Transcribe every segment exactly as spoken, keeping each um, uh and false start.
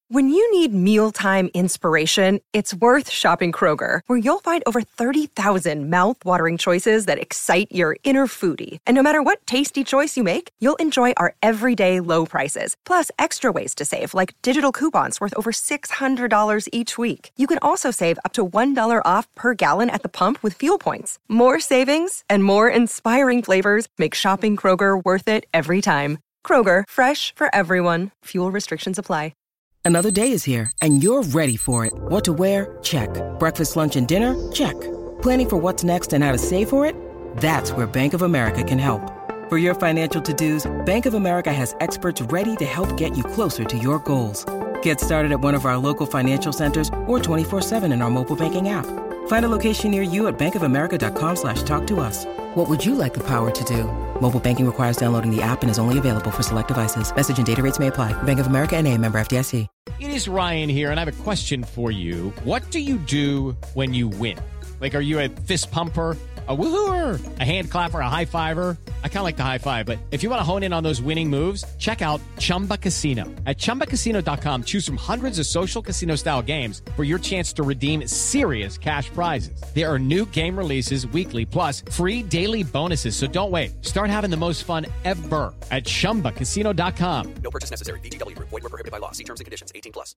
When you need mealtime inspiration, it's worth shopping Kroger, where you'll find over thirty thousand mouth-watering choices that excite your inner foodie. And no matter what tasty choice you make, you'll enjoy our everyday low prices, plus extra ways to save, like digital coupons worth over six hundred dollars each week. You can also save up to one dollar off per gallon at the pump with fuel points. More savings and more inspiring flavors make shopping Kroger worth it every time. Kroger, fresh for everyone. Fuel restrictions apply. Another day is here, and you're ready for it. What to wear? Check. Breakfast, lunch, and dinner? Check. Planning for what's next and how to save for it? That's where Bank of America can help. For your financial to-dos, Bank of America has experts ready to help get you closer to your goals. Get started at one of our local financial centers or twenty-four seven in our mobile banking app. Find a location near you at bankofamerica.com slash talk to us. What would you like the power to do? Mobile banking requires downloading the app and is only available for select devices. Message and data rates may apply. Bank of America N A, member F D I C. It is Ryan here, and I have a question for you. What do you do when you win? Like, are you a fist pumper, a woo-hooer, a hand clapper, a high-fiver? I kind of like the high-five, but if you want to hone in on those winning moves, check out Chumba Casino. At chumba casino dot com, choose from hundreds of social casino-style games for your chance to redeem serious cash prizes. There are new game releases weekly, plus free daily bonuses, so don't wait. Start having the most fun ever at chumba casino dot com. No purchase necessary. V G W Group. Void where prohibited by law. See terms and conditions. eighteen plus.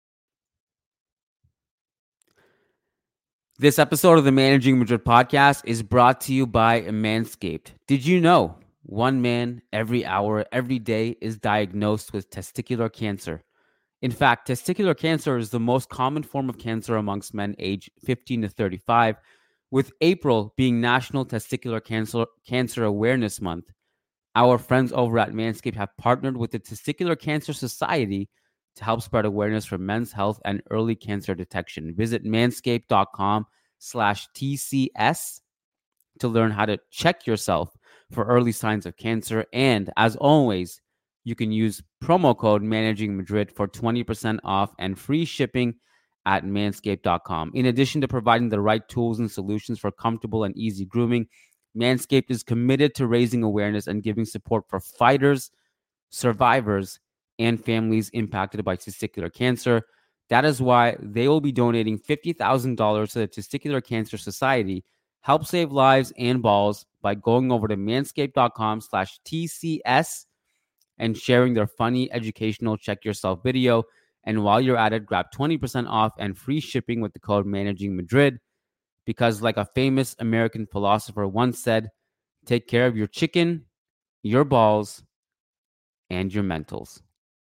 This episode of the Managing Madrid podcast is brought to you by Manscaped. Did you know one man every hour, every day is diagnosed with testicular cancer? In fact, testicular cancer is the most common form of cancer amongst men aged fifteen to thirty-five, with April being National Testicular Cancer, Cancer Awareness Month. Our friends over at Manscaped have partnered with the Testicular Cancer Society to help spread awareness for men's health and early cancer detection. Visit manscaped.com slash TCS to learn how to check yourself for early signs of cancer. And as always, you can use promo code Managing Madrid for twenty percent off and free shipping at manscaped dot com. In addition to providing the right tools and solutions for comfortable and easy grooming, Manscaped is committed to raising awareness and giving support for fighters, survivors, and families impacted by testicular cancer. That is why they will be donating fifty thousand dollars to the Testicular Cancer Society. Help save lives and balls by going over to manscaped.com slash TCS and sharing their funny, educational check yourself video. And while you're at it, grab twenty percent off and free shipping with the code Managing Madrid. Because like a famous American philosopher once said, take care of your chicken, your balls, and your mentals.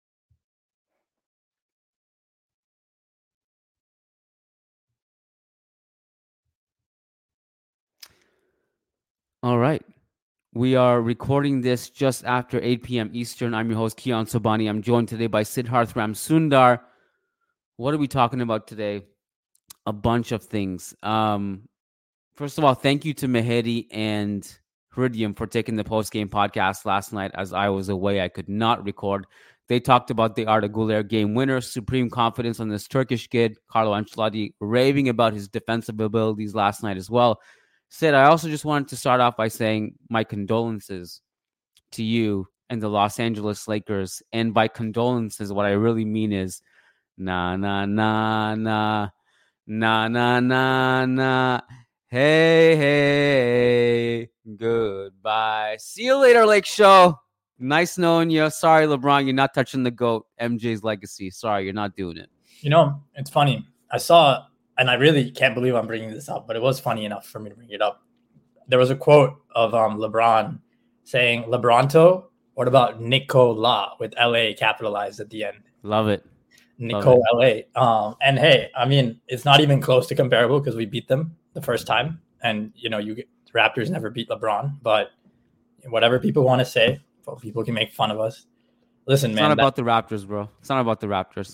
All right. We are recording this just after eight p.m. Eastern. I'm your host, Kiyan Sobhani. I'm joined today by Siddharth Ramsundar. What are we talking about today? A bunch of things. Um, first of all, thank you to Mehedi and Hridium for taking the post-game podcast last night. As I was away, I could not record. They talked about the Arda Güler game winner, supreme confidence on this Turkish kid, Carlo Ancelotti, raving about his defensive abilities last night as well. Sid, I also just wanted to start off by saying my condolences to you and the Los Angeles Lakers. And by condolences, what I really mean is, na, na, na, na, na, na, na, na, hey, hey, goodbye. See you later, Lake Show. Nice knowing you. Sorry, LeBron, you're not touching the GOAT, M J's legacy. Sorry, you're not doing it. You know, it's funny. I saw... And I really can't believe I'm bringing this up, but it was funny enough for me to bring it up. There was a quote of um, LeBron saying, LeBronto, what about Nicola with L A capitalized at the end? Love it. Nico L A. Um, and hey, I mean, it's not even close to comparable because we beat them the first time. And, you know, you get, Raptors never beat LeBron. But whatever people want to say, people can make fun of us. Listen, it's man. It's not about that- the Raptors, bro. It's not about the Raptors.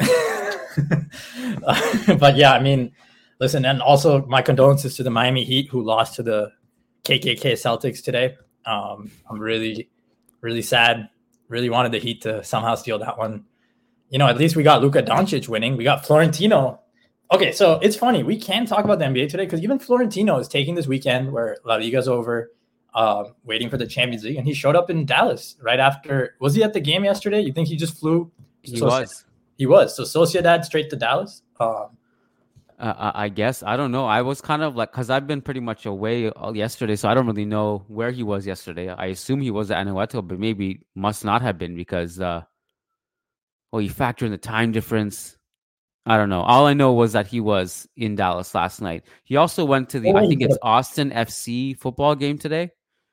But yeah, I mean, listen, and also my condolences to the Miami Heat who lost to the K K K Celtics today. Um, I'm really, really sad. Really wanted the Heat to somehow steal that one. You know, at least we got Luka Doncic winning. We got Florentino. Okay, so it's funny. We can talk about the N B A today because even Florentino is taking this weekend where La Liga's over, uh, waiting for the Champions League, and he showed up in Dallas right after. Was he at the game yesterday? You think he just flew? He so was. Sad. He was. So Sociedad straight to Dallas. Um, Uh, I guess. I don't know. I was kind of like, because I've been pretty much away all yesterday, so I don't really know where he was yesterday. I assume he was at Anueto, but maybe must not have been because, uh, well, you factor in the time difference. I don't know. All I know was that he was in Dallas last night. He also went to the, Oh, I he think did. it's Austin F C football game today.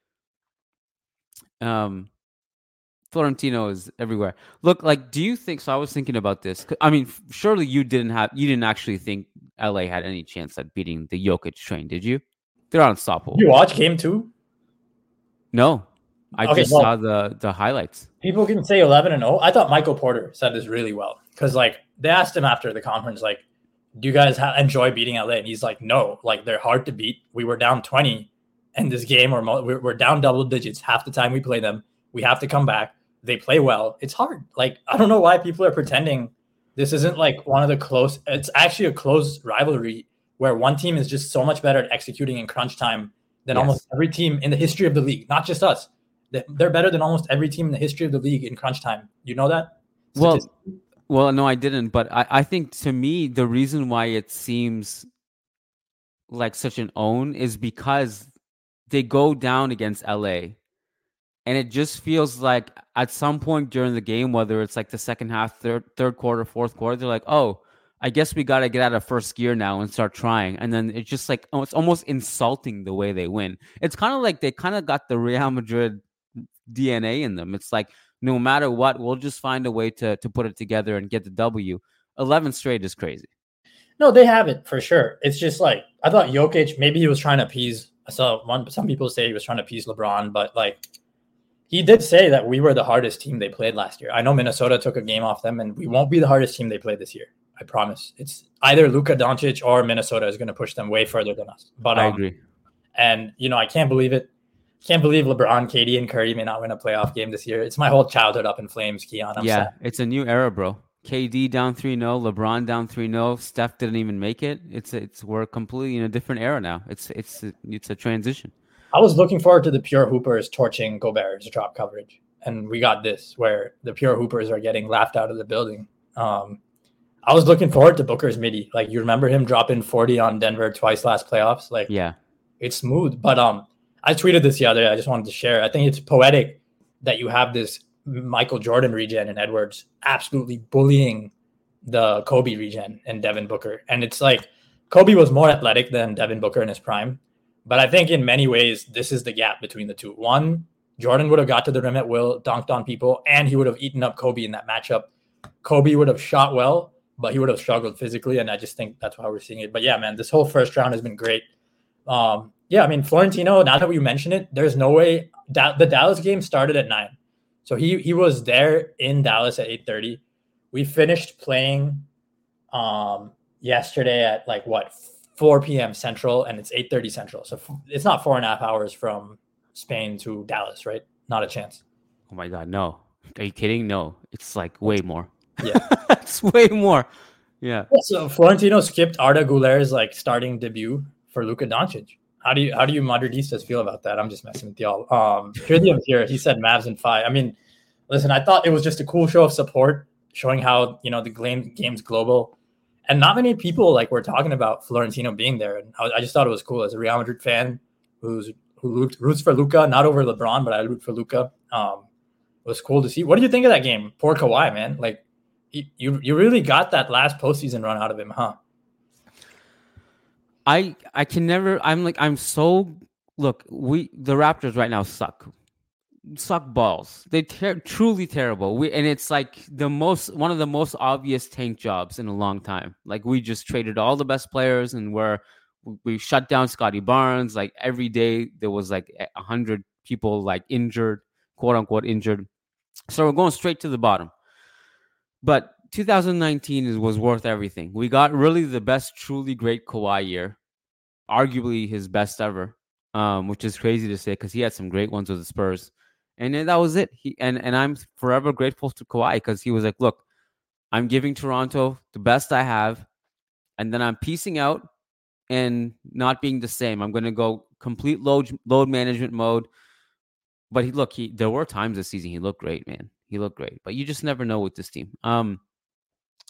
Um, Florentino is everywhere. Look, like, do you think? So I was thinking about this. I mean, surely you didn't have, you didn't actually think L A had any chance at beating the Jokic train, did you? They're unstoppable. You watch game two? No, I Okay, just well- saw the the highlights. People can say eleven and oh. I thought Michael Porter said this really well because, like, they asked him after the conference, like, do you guys ha- enjoy beating L A? And he's like, no, like, they're hard to beat. We were down twenty in this game, or mo- we're, we're down double digits half the time we play them. We have to come back. They play well. It's hard. Like, I don't know why people are pretending this isn't like one of the close. It's actually a close rivalry where one team is just so much better at executing in crunch time than Yes. almost every team in the history of the league, not just us. They- They're better than almost every team in the history of the league in crunch time. You know that? Well, Statistic- well, no, I didn't. But I, I think to me, the reason why it seems like such an own is because they go down against L A. And it just feels like at some point during the game, whether it's like the second half, third, third quarter, fourth quarter, they're like, oh, I guess we got to get out of first gear now and start trying. And then it's just like, oh, it's almost insulting the way they win. It's kind of like they kind of got the Real Madrid D N A in them. It's like, no matter what, we'll just find a way to to put it together and get the W. eleven straight is crazy. No, they have it for sure. It's just like, I thought Jokic, maybe he was trying to appease. I saw one, some people say he was trying to appease LeBron, but like, he did say that we were the hardest team they played last year. I know Minnesota took a game off them, and we won't be the hardest team they played this year. I promise. It's either Luka Doncic or Minnesota is going to push them way further than us. But I um, agree. And, you know, I can't believe it. Can't believe LeBron, K D, and Curry may not win a playoff game this year. It's my whole childhood up in flames, Keon. I'm yeah, sad. it's a new era, bro. K D down three nil, LeBron down three nil, Steph didn't even make it. It's it's we're completely in a different era now. It's it's it's a transition. I was looking forward to the Pure Hoopers torching Gobert's drop coverage. And we got this where the Pure Hoopers are getting laughed out of the building. Um, I was looking forward to Booker's midi. Like, you remember him dropping forty on Denver twice last playoffs? Like, Yeah. it's smooth. But um, I tweeted this the other day. I just wanted to share. I think it's poetic that you have this Michael Jordan regen and Edwards absolutely bullying the Kobe regen and Devin Booker. And it's like Kobe was more athletic than Devin Booker in his prime. But I think in many ways, this is the gap between the two. One, Jordan would have got to the rim at will, dunked on people, and he would have eaten up Kobe in that matchup. Kobe would have shot well, but he would have struggled physically, and I just think that's why we're seeing it. But yeah, man, this whole first round has been great. Um, yeah, I mean, Florentino, now that we mention it, there's no way da- the Dallas game started at nine. So he he was there in Dallas at eight thirty. We finished playing um, yesterday at like what, four p.m. Central, and it's eight thirty Central. So f- it's not four and a half hours from Spain to Dallas, right? Not a chance. Oh my God, no. Are you kidding? No. It's like way more. Yeah. It's way more. Yeah. So Florentino skipped Arda Güler's like starting debut for Luka Doncic. How do you how do you Madridistas feel about that? I'm just messing with y'all. Um, Tritium here, he said Mavs and five. I mean, listen, I thought it was just a cool show of support, showing how, you know, the game game's global, and not many people like were talking about Florentino being there. And I, I just thought it was cool as a Real Madrid fan who's who roots for Luka, not over LeBron, but I root for Luka. Um, it was cool to see. What do you think of that game? Poor Kawhi, man. Like, you you really got that last postseason run out of him, huh? I I can never. I'm like I'm so. Look, we the Raptors right now suck, suck balls. They ter- truly terrible. We and it's like the most one of the most obvious tank jobs in a long time. Like, we just traded all the best players and we're we shut down Scotty Barnes. Like, every day there was like a hundred people like injured, quote unquote injured. So we're going straight to the bottom. But two thousand nineteen is, was worth everything. We got really the best, truly great Kawhi year, arguably his best ever, um, which is crazy to say because he had some great ones with the Spurs. And then that was it. He and, and I'm forever grateful to Kawhi because he was like, look, I'm giving Toronto the best I have, and then I'm piecing out and not being the same. I'm going to go complete load load management mode. But he look, he there were times this season he looked great, man. He looked great, but you just never know with this team. Um,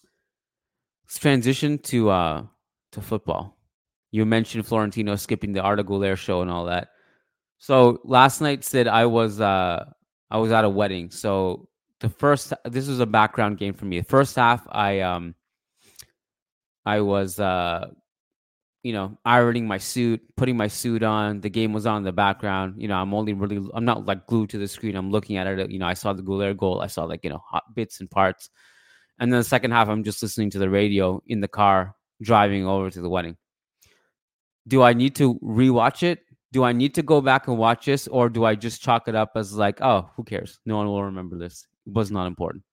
transition to uh to football. You mentioned Florentino skipping the Arda Güler show and all that. So last night, Sid, I was uh I was at a wedding. So the first this was a background game for me. The first half, I um I was uh you know ironing my suit, putting my suit on. The game was on in the background. You know, I'm only really I'm not like glued to the screen. I'm looking at it. You know, I saw the Güler goal. I saw like you know hot bits and parts. And then the second half, I'm just listening to the radio in the car driving over to the wedding. Do I need to rewatch it? Do I need to go back and watch this, or do I just chalk it up as like, oh, who cares? No one will remember this. It was not important.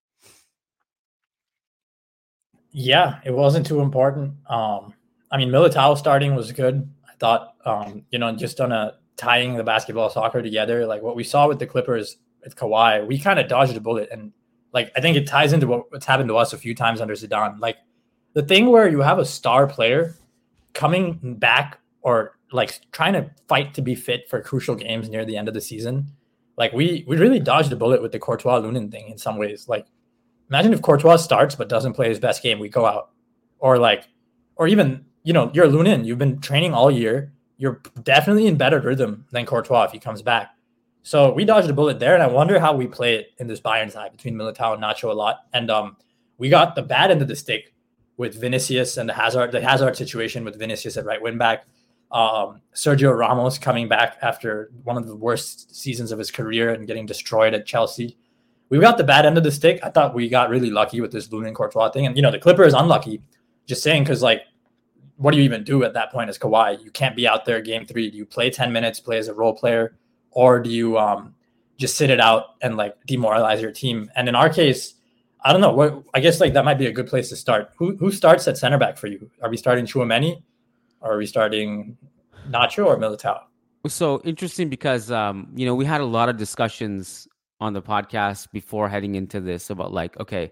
Yeah, it wasn't too important. Um, I mean, Militao starting was good. I thought, um, you know, just on a tying the basketball soccer together, like what we saw with the Clippers with Kawhi, we kind of dodged a bullet. And like, I think it ties into what, what's happened to us a few times under Zidane. Like the thing where you have a star player coming back or like trying to fight to be fit for crucial games near the end of the season. Like we, we really dodged a bullet with the Courtois Lunin thing in some ways. Like imagine if Courtois starts, but doesn't play his best game, we go out. Or like, or even, you know, you're Lunin, you've been training all year. You're definitely in better rhythm than Courtois if he comes back. So we dodged a bullet there. And I wonder how we play it in this Bayern side between Militao and Nacho a lot. And um, we got the bad end of the stick with Vinicius and the Hazard, the Hazard situation with Vinicius at right wing back. Um, Sergio Ramos coming back after one of the worst seasons of his career and getting destroyed at Chelsea. We got the bad end of the stick. I thought we got really lucky with this Lunin Courtois thing. And, you know, the Clippers unlucky. Just saying, because, like, what do you even do at that point as Kawhi? You can't be out there game three. Do you play ten minutes, play as a role player? Or do you um, just sit it out and, like, demoralize your team? And in our case, I don't know. What I guess, like, that might be a good place to start. Who who starts at center back for you? Are we starting Tchouaméni? Or are we starting Nacho or Militao? So interesting because, um, you know, we had a lot of discussions on the podcast before heading into this about like, okay,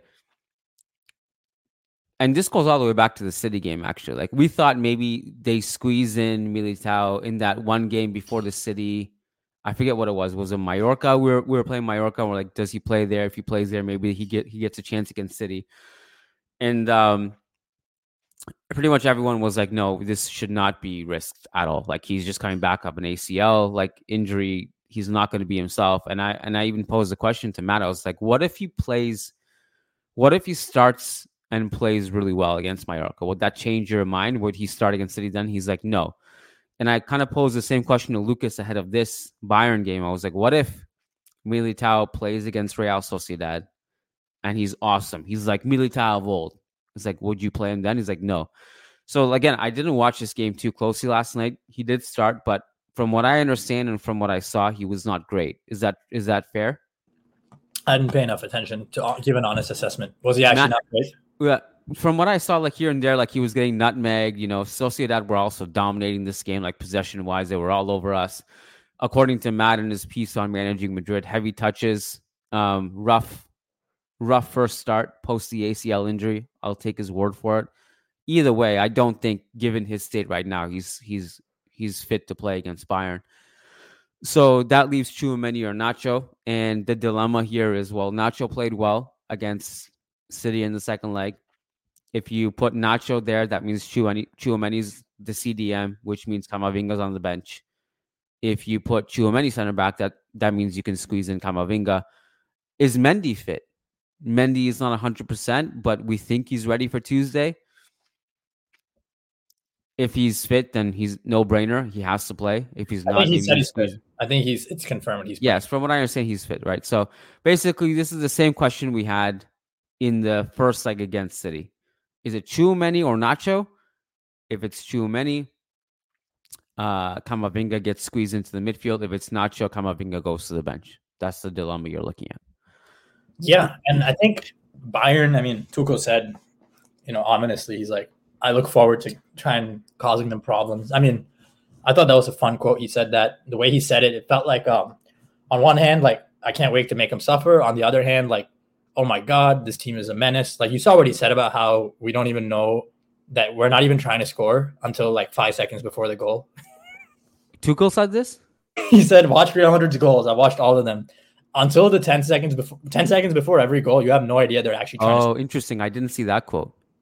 and this goes all the way back to the City game, actually. Like we thought maybe they squeeze in Militao in that one game before the City. I forget what it was. Was it Mallorca? We were, we were playing Mallorca. And we're like, does he play there? If he plays there, maybe he get he gets a chance against City. And um pretty much everyone was like, no, this should not be risked at all. Like he's just coming back up an A C L, like injury. He's not going to be himself. And I and I even posed the question to Matt. I was like, what if he plays? What if he starts and plays really well against Mallorca? Would that change your mind? Would he start against City then? He's like, no. And I kind of posed the same question to Lucas ahead of this Bayern game. I was like, what if Militao plays against Real Sociedad and he's awesome? He's like Militao of old. It's like, would you play him then? He's like, no. So again, I didn't watch this game too closely last night. He did start, but from what I understand and from what I saw, he was not great. Is that is that fair? I didn't pay enough attention to give an honest assessment. Was he actually not, not great? Yeah. From what I saw, like here and there, like he was getting nutmegged. You know, Sociedad were also dominating this game, like possession-wise. They were all over us. According to Matt in his piece on Managing Madrid, heavy touches, um, rough Rough first start post the A C L injury. I'll take his word for it. Either way, I don't think, given his state right now, he's he's he's fit to play against Bayern. So that leaves Tchouaméni or Nacho. And the dilemma here is, well, Nacho played well against City in the second leg. If you put Nacho there, that means Tchouaméni's the C D M, which means Camavinga's on the bench. If you put Tchouaméni center back, that, that means you can squeeze in Camavinga. Is Mendy fit? Mendy is not one hundred percent, but we think he's ready for Tuesday. If he's fit, then he's no-brainer. He has to play. If he's I not, think he said he's fit. I think he's it's confirmed he's yes, from what I understand, he's fit, right? So basically, this is the same question we had in the first leg against City. Is it Tchouaméni or Nacho? If it's Tchouaméni, uh, Camavinga gets squeezed into the midfield. If it's Nacho, Camavinga goes to the bench. That's the dilemma you're looking at. Yeah, and I think Bayern, I mean, Tuchel said, you know, ominously, he's like, I look forward to trying causing them problems. I mean, I thought that was a fun quote. He said that. The way he said it, it felt like, um, on one hand, like, I can't wait to make them suffer. On the other hand, like, oh my God, this team is a menace. Like, you saw what he said about how we don't even know that we're not even trying to score until like five seconds before the goal. Tuchel said this? He said, watch Real Madrid's goals. I watched all of them. Until the ten seconds before ten seconds before every goal, you have no idea they're actually trying Oh, to... interesting. I didn't see that quote.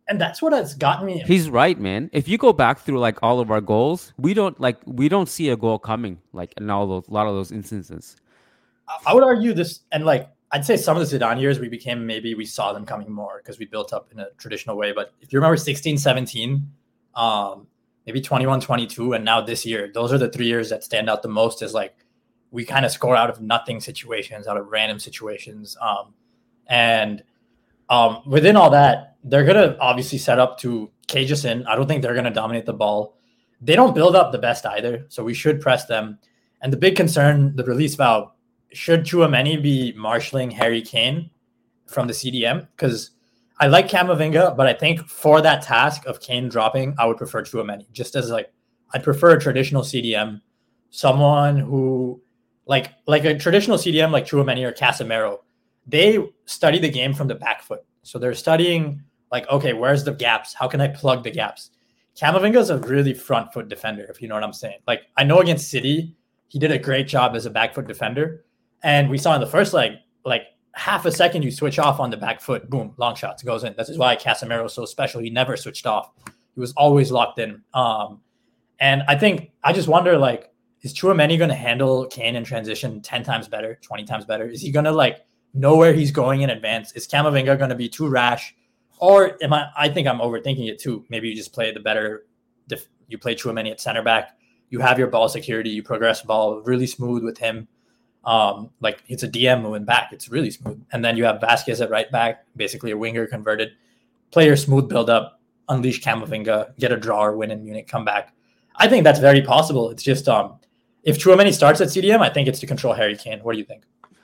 And that's what has gotten me. He's right, man. If you go back through like all of our goals, we don't like we don't see a goal coming like in all those a lot of those instances. I would argue this, and like I'd say some of the Zidane years we became maybe we saw them coming more because we built up in a traditional way. But if you remember sixteen, seventeen, um, maybe twenty-one, twenty-two, and now this year, those are the three years that stand out the most as like we kind of score out of nothing situations, out of random situations. Um, and um, within all that, they're going to obviously set up to cage us in. I don't think they're going to dominate the ball. They don't build up the best either, so we should press them. And the big concern, the release valve, should Tchouaméni be marshalling Harry Kane from the C D M? Because I like Camavinga, but I think for that task of Kane dropping, I would prefer Tchouaméni. Just as like, I'd prefer a traditional C D M, someone who, like, like a traditional C D M like Tchouaméni or Casemiro, they study the game from the back foot. So they're studying like, okay, where's the gaps? How can I plug the gaps? Camavinga is a really front foot defender, if you know what I'm saying. Like, I know against City, he did a great job as a back foot defender. And we saw in the first leg, like half a second, you switch off on the back foot, boom, long shots, goes in. This is why Casemiro is so special. He never switched off. He was always locked in. Um, and I think, I just wonder, like, is Tchouaméni going to handle Kane in transition ten times better, twenty times better? Is he going to, like, know where he's going in advance? Is Camavinga going to be too rash? Or am I, I think I'm overthinking it too. Maybe you just play the better, you play Tchouaméni at center back. You have your ball security, you progress ball really smooth with him. Um, like it's a D M moving back. It's really smooth. And then you have Vasquez at right back, basically a winger converted. Play your smooth build up, unleash Camavinga, get a draw or win in Munich, come back. I think that's very possible. It's just um, if Tchouaméni starts at C D M, I think it's to control Harry Kane. What do you think?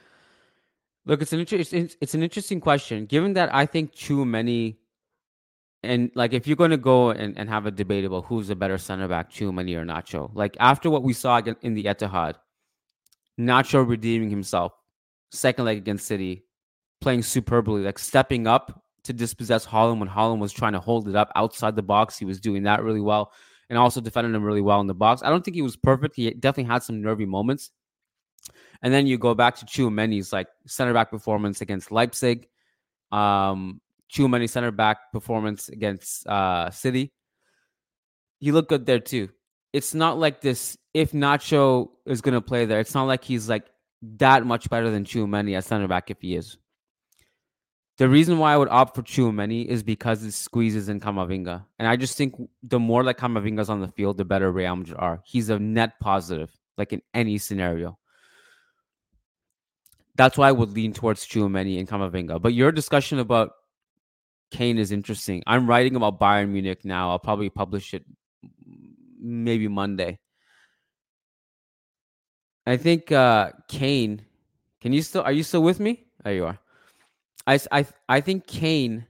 Look, it's an interesting it's an interesting question. Given that I think Tchouaméni, and like if you're going to go and, and have a debate about who's a better center back, Tchouaméni or Nacho, like after what we saw in the Etihad, Nacho redeeming himself, second leg against City, playing superbly, like stepping up to dispossess Haaland when Haaland was trying to hold it up outside the box. He was doing that really well and also defending him really well in the box. I don't think he was perfect. He definitely had some nervy moments. And then you go back to Tchouaméni's like center back performance against Leipzig, um, Tchouaméni center back performance against uh, City. He looked good there too. It's not like this, if Nacho is going to play there, it's not like he's like that much better than Tchouaméni at center back if he is. The reason why I would opt for Tchouaméni is because it squeezes in Camavinga. And I just think the more like Camavinga's on the field, the better Real Madrid are. He's a net positive, like in any scenario. That's why I would lean towards Tchouaméni and Camavinga. But your discussion about Kane is interesting. I'm writing about Bayern Munich now. I'll probably publish it maybe Monday. I think uh, Kane, can you still, are you still with me? There you are. I, I, I think Kane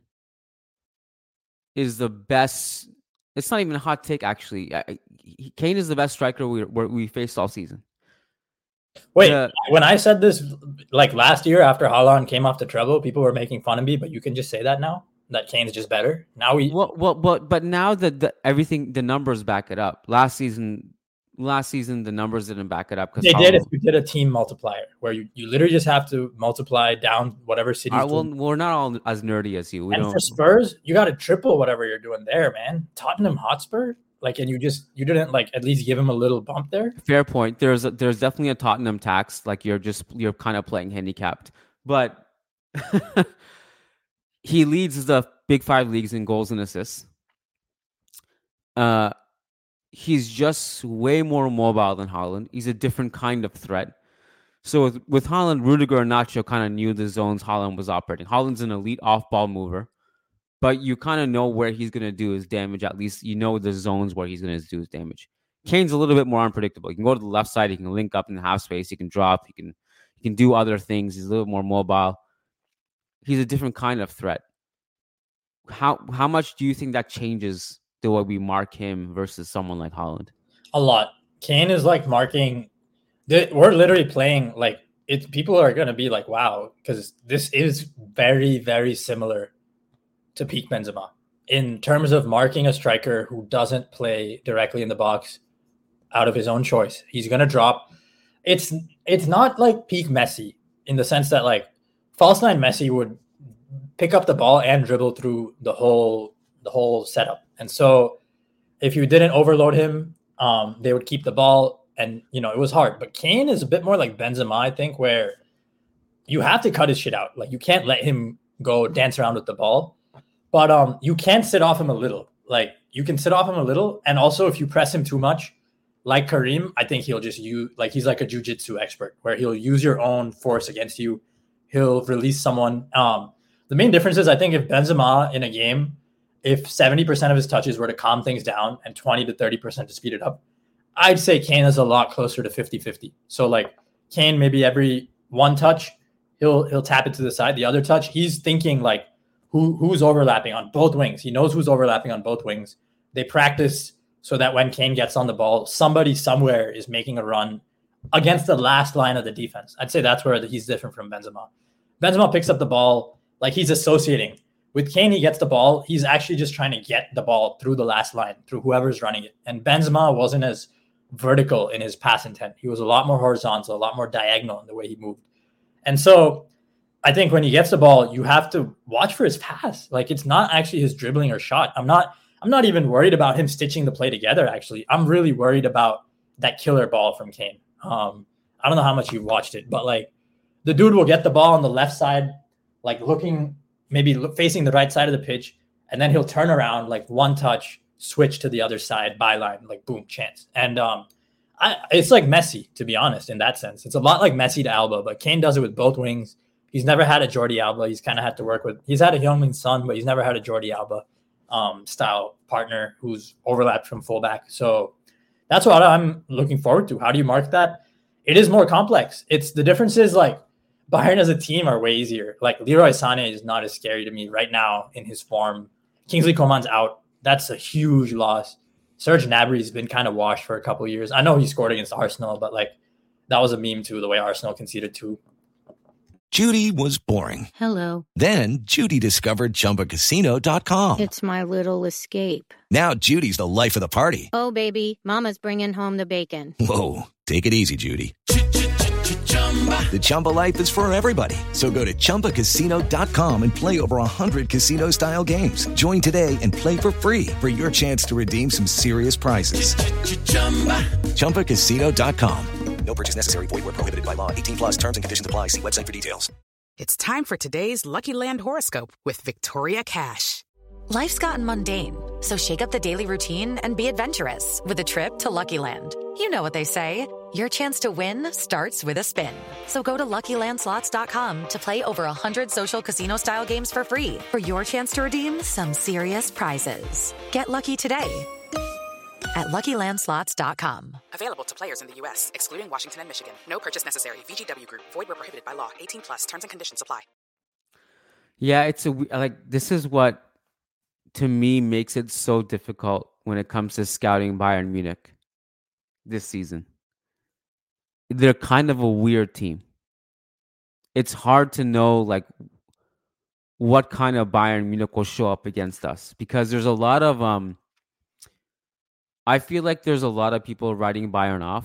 is the best. It's not even a hot take, actually. I, Kane is the best striker we we faced all season. Wait, the, when I said this, like last year after Haaland came off the treble, people were making fun of me, but you can just say that now? That Kane's just better? Now we... Well, well but, but now that the, everything, the numbers back it up. Last season... Last season, the numbers didn't back it up. They did if you did a team multiplier where you, you literally just have to multiply down whatever city. Right, well, we're not all as nerdy as you. We and don't... for Spurs, you got to triple whatever you're doing there, man. Tottenham Hotspur, like, and you just you didn't like at least give him a little bump there. Fair point. There's a, there's definitely a Tottenham tax. Like you're just you're kind of playing handicapped, but he leads the Big Five leagues in goals and assists. Uh. He's just way more mobile than Haaland. He's a different kind of threat. So with, with Haaland, Rudiger and Nacho kind of knew the zones Haaland was operating. Haaland's an elite off-ball mover, but you kind of know where he's going to do his damage. At least you know the zones where he's going to do his damage. Kane's a little bit more unpredictable. He can go to the left side. He can link up in the half space. He can drop. He can he can do other things. He's a little more mobile. He's a different kind of threat. How how much do you think that changes the way we mark him versus someone like Haaland? A lot. Kane is like marking. We're literally playing like it. People are going to be like, wow, because this is very, very similar to peak Benzema in terms of marking a striker who doesn't play directly in the box out of his own choice. He's going to drop. It's it's not like peak Messi in the sense that like false nine Messi would pick up the ball and dribble through the whole the whole setup. And so if you didn't overload him, um, they would keep the ball, and you know it was hard. But Kane is a bit more like Benzema, I think, where you have to cut his shit out. Like you can't let him go dance around with the ball, but um, you can sit off him a little. Like you can sit off him a little, and also if you press him too much, like Karim, I think he'll just use like he's like a jiu-jitsu expert where he'll use your own force against you. He'll release someone. Um, the main difference is I think if Benzema in a game, if seventy percent of his touches were to calm things down and twenty to thirty percent to speed it up, I'd say Kane is a lot closer to fifty-fifty. So like Kane, maybe every one touch, he'll he'll tap it to the side. The other touch, he's thinking like who who's overlapping on both wings. He knows who's overlapping on both wings. They practice so that when Kane gets on the ball, somebody somewhere is making a run against the last line of the defense. I'd say that's where he's different from Benzema. Benzema picks up the ball like he's associating. With Kane, he gets the ball. He's actually just trying to get the ball through the last line, through whoever's running it. And Benzema wasn't as vertical in his pass intent. He was a lot more horizontal, a lot more diagonal in the way he moved. And so I think when he gets the ball, you have to watch for his pass. Like it's not actually his dribbling or shot. I'm not I'm not even worried about him stitching the play together, actually. I'm really worried about that killer ball from Kane. Um, I don't know how much you've watched it, but like the dude will get the ball on the left side, like looking, maybe look, facing the right side of the pitch, and then he'll turn around, like one touch, switch to the other side, byline, like boom, chance. And um, I, it's like Messi, to be honest, in that sense. It's a lot like Messi to Alba, but Kane does it with both wings. He's never had a Jordi Alba. He's kind of had to work with, he's had a Heung-min Son, but he's never had a Jordi Alba um, style partner who's overlapped from fullback. So that's what I'm looking forward to. How do you mark that? It is more complex. It's the difference is like Bayern as a team are way easier. Like Leroy Sané is not as scary to me right now in his form. Kingsley Coman's out. That's a huge loss. Serge Gnabry's been kind of washed for a couple of years. I know he scored against Arsenal, but like that was a meme too, the way Arsenal conceded two. Judy was boring. Hello. Then Judy discovered Chumba Casino dot com. It's my little escape. Now Judy's the life of the party. Oh, baby, mama's bringing home the bacon. Whoa, take it easy, Judy. The Chumba life is for everybody. So go to Chumba Casino dot com and play over one hundred casino-style games. Join today and play for free for your chance to redeem some serious prizes. Chumba Casino dot com. No purchase necessary. Void where prohibited by law. eighteen plus terms and conditions apply. See website for details. It's time for today's Lucky Land horoscope with Victoria Cash. Life's gotten mundane, so shake up the daily routine and be adventurous with a trip to Lucky Land. You know what they say. Your chance to win starts with a spin. So go to Lucky Land Slots dot com to play over one hundred social casino-style games for free for your chance to redeem some serious prizes. Get lucky today at Lucky Land Slots dot com. Available to players in the U S, excluding Washington and Michigan. No purchase necessary. V G W Group. Void where prohibited by law. eighteen plus. Terms and conditions apply. Yeah, it's a like this is what to me makes it so difficult when it comes to scouting Bayern Munich this season. They're kind of a weird team. It's hard to know like what kind of Bayern Munich will show up against us because there's a lot of um I feel like there's a lot of people writing Bayern off.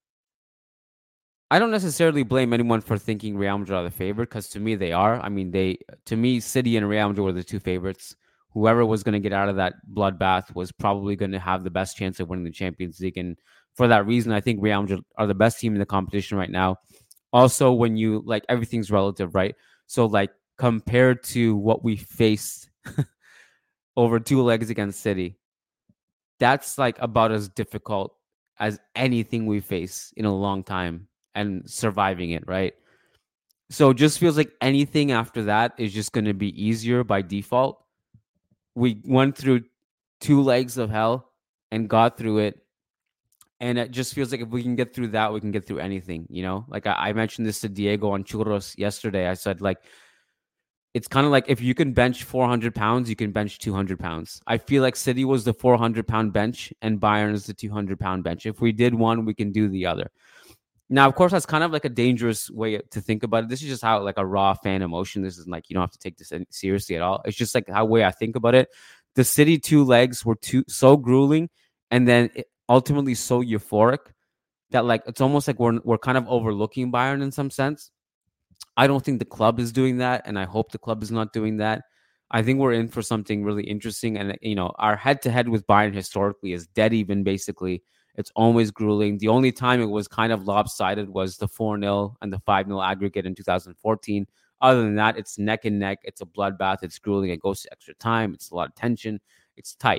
I don't necessarily blame anyone for thinking Real Madrid are the favorite because to me they are. I mean, they to me City and Real Madrid were the two favorites. Whoever was going to get out of that bloodbath was probably going to have the best chance of winning the Champions League. And for that reason, I think Real Madrid are the best team in the competition right now. Also, when you like everything's relative, right? So like compared to what we faced over two legs against City, that's like about as difficult as anything we face in a long time and surviving it, right? So it just feels like anything after that is just going to be easier by default. We went through two legs of hell and got through it. And it just feels like if we can get through that, we can get through anything, you know? Like I, I mentioned this to Diego on Churros yesterday. I said, like, it's kind of like if you can bench four hundred pounds, you can bench two hundred pounds. I feel like City was the four hundred pound bench and Bayern is the two hundred pound bench. If we did one, we can do the other. Now, of course, that's kind of like a dangerous way to think about it. This is just how like a raw fan emotion. This is like, you don't have to take this seriously at all. It's just like how way I think about it. The City two legs were too so grueling and then it, ultimately so euphoric that like it's almost like we're we're kind of overlooking Bayern in some sense. I don't think the club is doing that, and I hope the club is not doing that. I think we're in for something really interesting. And, you know, our head-to-head with Bayern historically is dead even, basically. It's always grueling. The only time it was kind of lopsided was the four nil and the five nil aggregate in two thousand fourteen. Other than that, it's neck and neck. It's a bloodbath. It's grueling. It goes to extra time. It's a lot of tension. It's tight.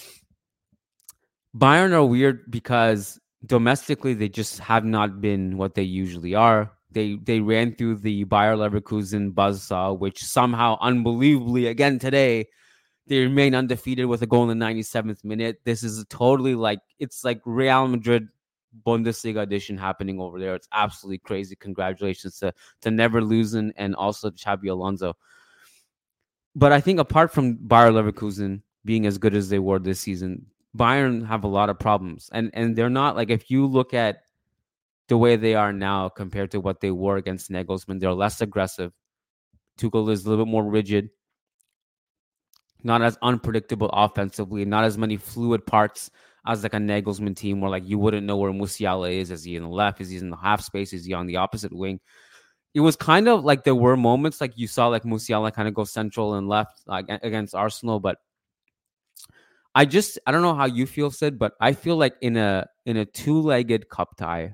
Bayern are weird because domestically, they just have not been what they usually are. They they ran through the Bayer Leverkusen buzzsaw, which somehow, unbelievably, again today, they remain undefeated with a goal in the ninety-seventh minute. This is totally like, it's like Real Madrid Bundesliga edition happening over there. It's absolutely crazy. Congratulations to, to never losing and also to Xabi Alonso. But I think apart from Bayer Leverkusen being as good as they were this season, Bayern have a lot of problems. And, and they're not like, if you look at the way they are now compared to what they were against Nagelsmann, they're less aggressive. Tuchel is a little bit more rigid. Not as unpredictable offensively, not as many fluid parts as like a Nagelsmann team where like you wouldn't know where Musiala is. Is he in the left? Is he in the half space? Is he on the opposite wing? It was kind of like there were moments like you saw like Musiala kind of go central and left like against Arsenal, but I just I don't know how you feel, Sid, but I feel like in a in a two-legged cup tie,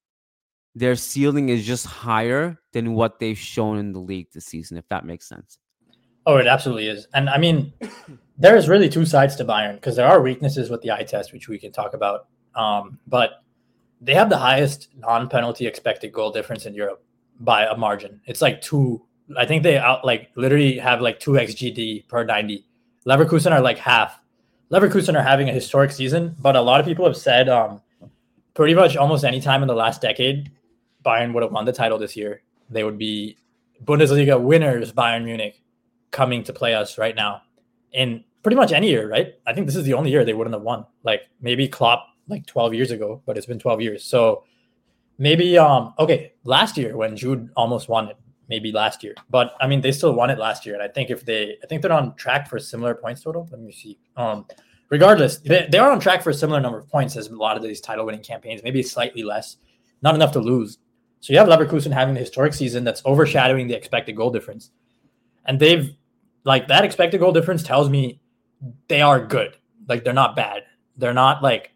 their ceiling is just higher than what they've shown in the league this season, if that makes sense. Oh, it absolutely is. And I mean, there's really two sides to Bayern because there are weaknesses with the eye test, which we can talk about. Um, but they have the highest non-penalty expected goal difference in Europe by a margin. It's like two. I think they out like literally have like two X G D per ninety. Leverkusen are like half. Leverkusen are having a historic season, but a lot of people have said um, pretty much almost any time in the last decade, Bayern would have won the title this year. They would be Bundesliga winners, Bayern Munich, coming to play us right now in pretty much any year, right? I think this is the only year they wouldn't have won. Like maybe Klopp like twelve years ago, but it's been twelve years. So maybe, um, okay, last year when Jude almost won it, maybe last year. But I mean, they still won it last year. And I think if they, I think they're on track for a similar points total. Let me see. Um, regardless, they, they are on track for a similar number of points as a lot of these title winning campaigns, maybe slightly less, not enough to lose. So you have Leverkusen having the historic season that's overshadowing the expected goal difference. And they've, like, that expected goal difference tells me they are good. Like, they're not bad. They're not, like,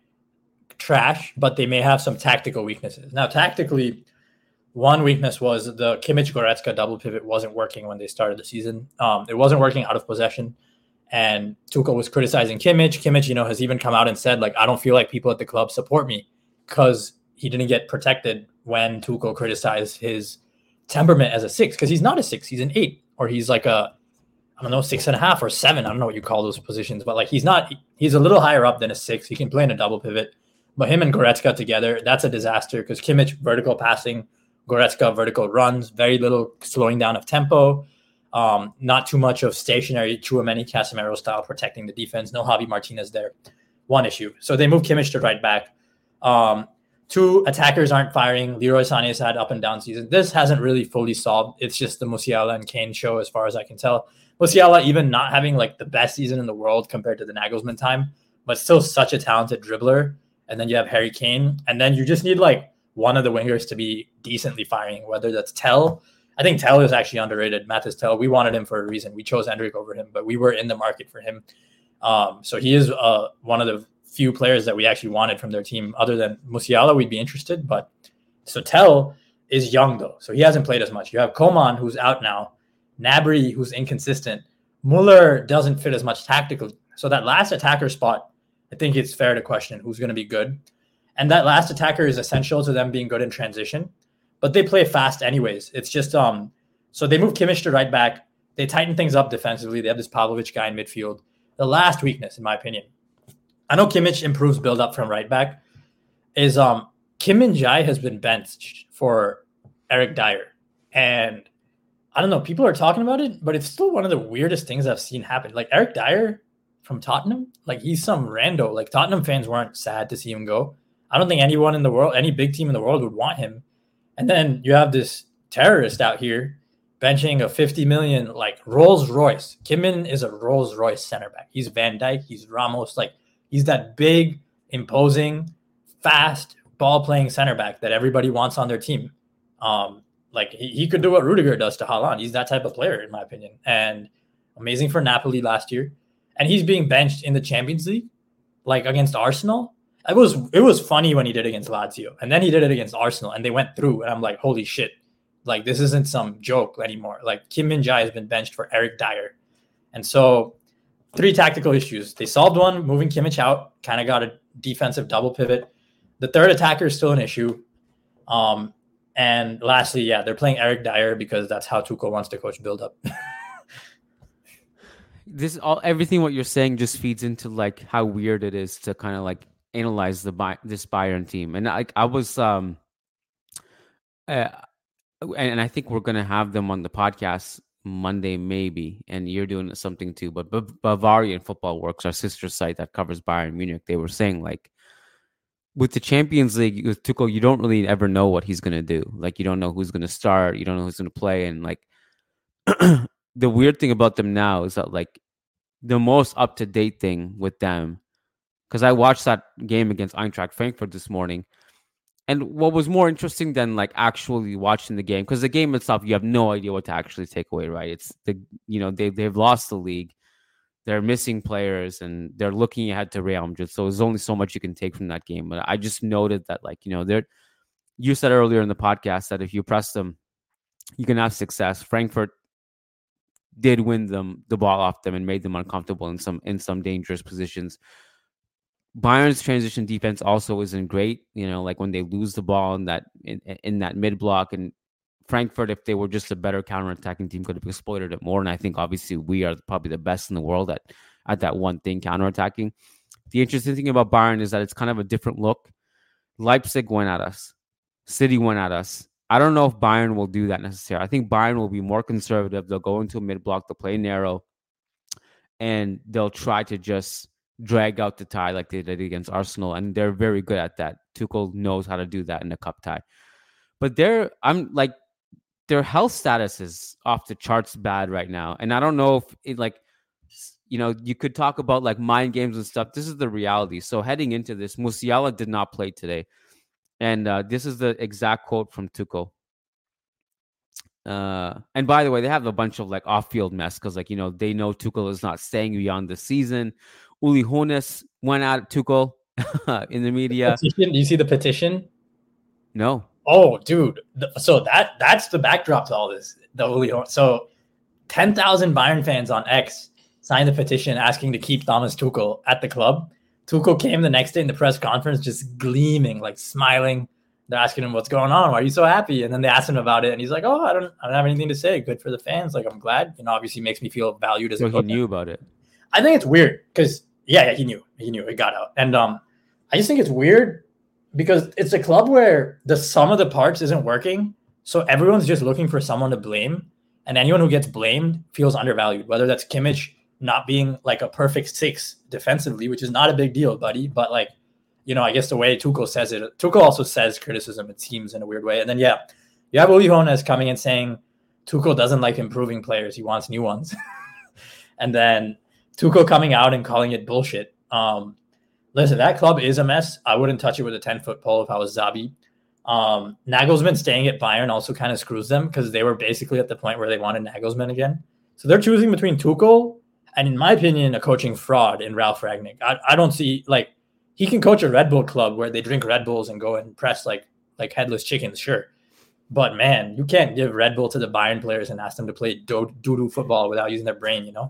trash, but they may have some tactical weaknesses. Now, tactically, one weakness was the Kimmich-Goretzka double pivot wasn't working when they started the season. Um, it wasn't working out of possession. And Tuchel was criticizing Kimmich. Kimmich, you know, has even come out and said, like, I don't feel like people at the club support me because he didn't get protected when Tuchel criticized his temperament as a six, because he's not a six, he's an eight, or he's like a, I don't know, six and a half or seven. I don't know what you call those positions, but like he's not, he's a little higher up than a six. He can play in a double pivot, but him and Goretzka together, that's a disaster because Kimmich vertical passing, Goretzka vertical runs, very little slowing down of tempo, um, not too much of stationary Tchouaméni Casemiro style protecting the defense. No Javi Martinez there. One issue. So they moved Kimmich to right back. Um, Two attackers aren't firing. Leroy Sané has had up and down season. This hasn't really fully solved. It's just the Musiala and Kane show as far as I can tell. Musiala even not having like the best season in the world compared to the Nagelsmann time, but still such a talented dribbler. And then you have Harry Kane. And then you just need like one of the wingers to be decently firing, whether that's Tell. I think Tell is actually underrated. Mathis Tell, we wanted him for a reason. We chose Endrick over him, but we were in the market for him. Um, so he is uh, one of the few players that we actually wanted from their team. Other than Musiala, we'd be interested. But so Tell is young though, so he hasn't played as much. You have Coman, who's out now, Gnabry, who's inconsistent. Muller doesn't fit as much tactically. So that last attacker spot, I think it's fair to question who's going to be good. And that last attacker is essential to them being good in transition. But they play fast anyways. It's just um. So they move Kimmich to right back. They tighten things up defensively. They have this Pavlovic guy in midfield. The last weakness, in my opinion, I know Kimmich improves build up from right back, is um Kim Min-jae has been benched for Eric Dyer. And I don't know, people are talking about it, but it's still one of the weirdest things I've seen happen. Like Eric Dyer from Tottenham, like he's some rando. Like Tottenham fans weren't sad to see him go. I don't think anyone in the world, any big team in the world would want him. And then you have this terrorist out here benching a fifty million, like Rolls Royce. Kim Min is a Rolls Royce center back. He's Van Dijk, he's Ramos, like he's that big, imposing, fast, ball-playing center back that everybody wants on their team. Um, like he, he could do what Rudiger does to Haaland. He's that type of player, in my opinion. And amazing for Napoli last year, and he's being benched in the Champions League, like against Arsenal. It was it was funny when he did it against Lazio, and then he did it against Arsenal, and they went through, and I'm like, holy shit, like this isn't some joke anymore. Like Kim Min-jae has been benched for Eric Dyer, and so three tactical issues. They solved one, moving Kimmich out, kind of got a defensive double pivot. The third attacker is still an issue. Um, and lastly, yeah, they're playing Eric Dyer because that's how Tuchel wants to coach build up. This all everything what you're saying just feeds into like how weird it is to kind of like analyze the this Bayern team. And like I was um uh, and I think we're gonna have them on the podcast Monday maybe, and you're doing something too. But Bavarian Football Works, our sister site that covers Bayern Munich, they were saying like with the Champions League with Tuchel, you don't really ever know what he's gonna do. Like you don't know who's gonna start, you don't know who's gonna play, and like the weird thing about them now is that like the most up to date thing with them, because I watched that game against Eintracht Frankfurt this morning. And what was more interesting than like actually watching the game, because the game itself, you have no idea what to actually take away, right? It's the, you know, they, they've lost the league. They're missing players and they're looking ahead to Real Madrid. So there's only so much you can take from that game. But I just noted that, like, you know, they're, you said earlier in the podcast that if you press them, you can have success. Frankfurt did win them the ball off them and made them uncomfortable in some in some dangerous positions. Bayern's transition defense also isn't great, you know, like when they lose the ball in that in, in that mid block. And Frankfurt, if they were just a better counterattacking team, could have exploited it more. And I think obviously we are probably the best in the world at at that one thing, counterattacking. The interesting thing about Bayern is that it's kind of a different look. Leipzig went at us. City went at us. I don't know if Bayern will do that necessarily. I think Bayern will be more conservative. They'll go into a mid block, they'll play narrow, and they'll try to just drag out the tie like they did against Arsenal, and they're very good at that. Tuchel knows how to do that in a cup tie. But they're, I'm like, their health status is off the charts bad right now, and I don't know if it, like, you know, you could talk about like mind games and stuff. This is the reality. So heading into this, Musiala did not play today, and uh, this is the exact quote from Tuchel. Uh, and by the way, they have a bunch of like off-field mess because, like, you know, they know Tuchel is not staying beyond the season. Uli Hoeneß went at Tuchel in the media. The petition, do you see the petition? No. Oh, dude. So that that's the backdrop to all this. The Uli Hoeneß. So ten thousand Bayern fans on X signed the petition asking to keep Thomas Tuchel at the club. Tuchel came the next day in the press conference just gleaming, like smiling. They're asking him, what's going on? Why are you so happy? And then they asked him about it. And he's like, oh, I don't I don't have anything to say. Good for the fans. Like, I'm glad. You know, obviously makes me feel valued as so a coach. He knew about it. I think it's weird because, yeah, yeah, he knew. He knew. It got out. And um, I just think it's weird because it's a club where the sum of the parts isn't working. So everyone's just looking for someone to blame. And anyone who gets blamed feels undervalued, whether that's Kimmich not being like a perfect six defensively, which is not a big deal, buddy. But like, you know, I guess the way Tuchel says it, Tuchel also says criticism, it seems, in a weird way. And then, yeah, you have Uli Hoeneß coming and saying Tuchel doesn't like improving players. He wants new ones. And then Tuchel coming out and calling it bullshit. Um, listen, that club is a mess. I wouldn't touch it with a ten-foot pole if I was Zabi. Um, Nagelsmann staying at Bayern also kind of screws them because they were basically at the point where they wanted Nagelsmann again. So they're choosing between Tuchel and, in my opinion, a coaching fraud in Ralf Rangnick. I, I don't see, like, he can coach a Red Bull club where they drink Red Bulls and go and press like like headless chickens, sure. But, man, you can't give Red Bull to the Bayern players and ask them to play do- doo-doo football without using their brain, you know?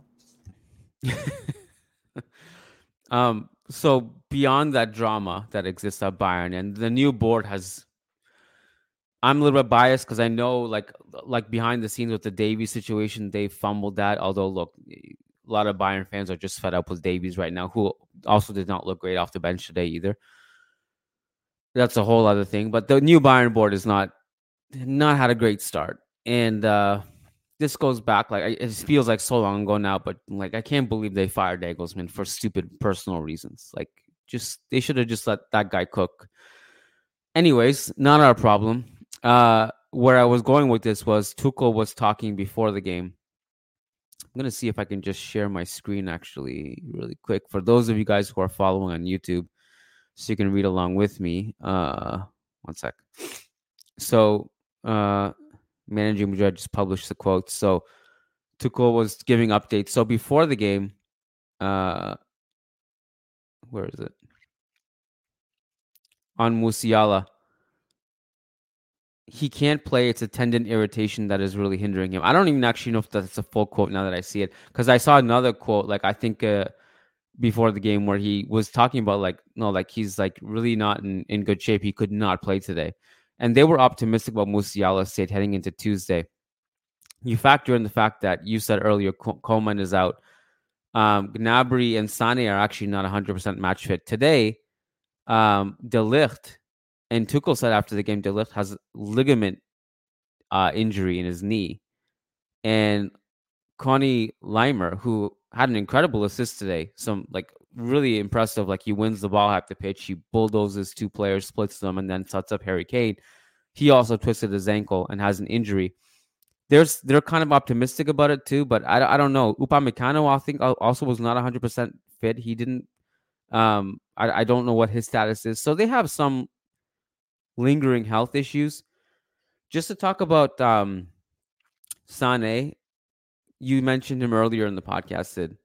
um. So beyond that drama that exists at Bayern, and the new board has, I'm a little bit biased because I know, like, like behind the scenes with the Davies situation, they fumbled that. Although, look, a lot of Bayern fans are just fed up with Davies right now, who also did not look great off the bench today either. That's a whole other thing. But the new Bayern board is not not had a great start, and uh, this goes back, like, it feels like so long ago now, but like I can't believe they fired Nagelsmann for stupid personal reasons. Like, just they should have just let that guy cook. Anyways, not our problem. Uh, where I was going with this was Tuchel was talking before the game. I'm going to see if I can just share my screen actually really quick for those of you guys who are following on YouTube so you can read along with me. Uh, one sec. So, uh, Managing Madrid just published the quote. So, Tuchel was giving updates. So before the game, uh, where is it? On Musiala, he can't play. It's a tendon irritation that is really hindering him. I don't even actually know if that's a full quote now that I see it, because I saw another quote, like I think uh, before the game, where he was talking about like, no, like he's like really not in, in good shape. He could not play today. And they were optimistic about Musiala's state heading into Tuesday. You factor in the fact that you said earlier, Coleman is out. Um, Gnabry and Sané are actually not one hundred percent match fit. Today, um, De Ligt, and Tuchel said after the game, De Ligt has ligament uh, injury in his knee. And Connie Limer, who had an incredible assist today, some like really impressive, like he wins the ball half the pitch, he bulldozes two players, splits them, and then sets up Harry Kane. He also twisted his ankle and has an injury. There's they're kind of optimistic about it too, but I, I don't know. Upamecano, I think, also was not one hundred percent fit. He didn't. Um, I, I don't know what his status is. So they have some lingering health issues. Just to talk about um, Sané, you mentioned him earlier in the podcast, Sid.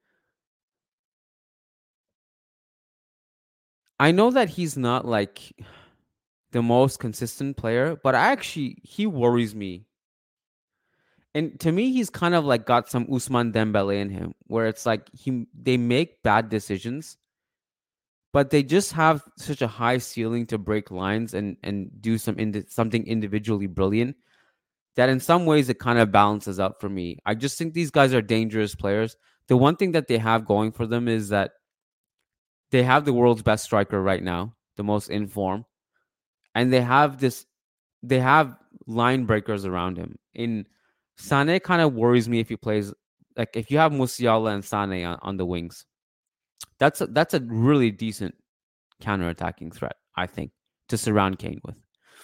I know that he's not like the most consistent player, but I actually he worries me. And to me, he's kind of like got some Ousmane Dembele in him, where it's like he they make bad decisions, but they just have such a high ceiling to break lines and and do some indi- something individually brilliant that in some ways it kind of balances out for me. I just think these guys are dangerous players. The one thing that they have going for them is that they have the world's best striker right now, the most in form, and they have this, they have line breakers around him. In Sané kind of worries me if he plays, like if you have Musiala and Sané on, on the wings. That's a, that's a really decent counter-attacking threat, I think, to surround Kane with.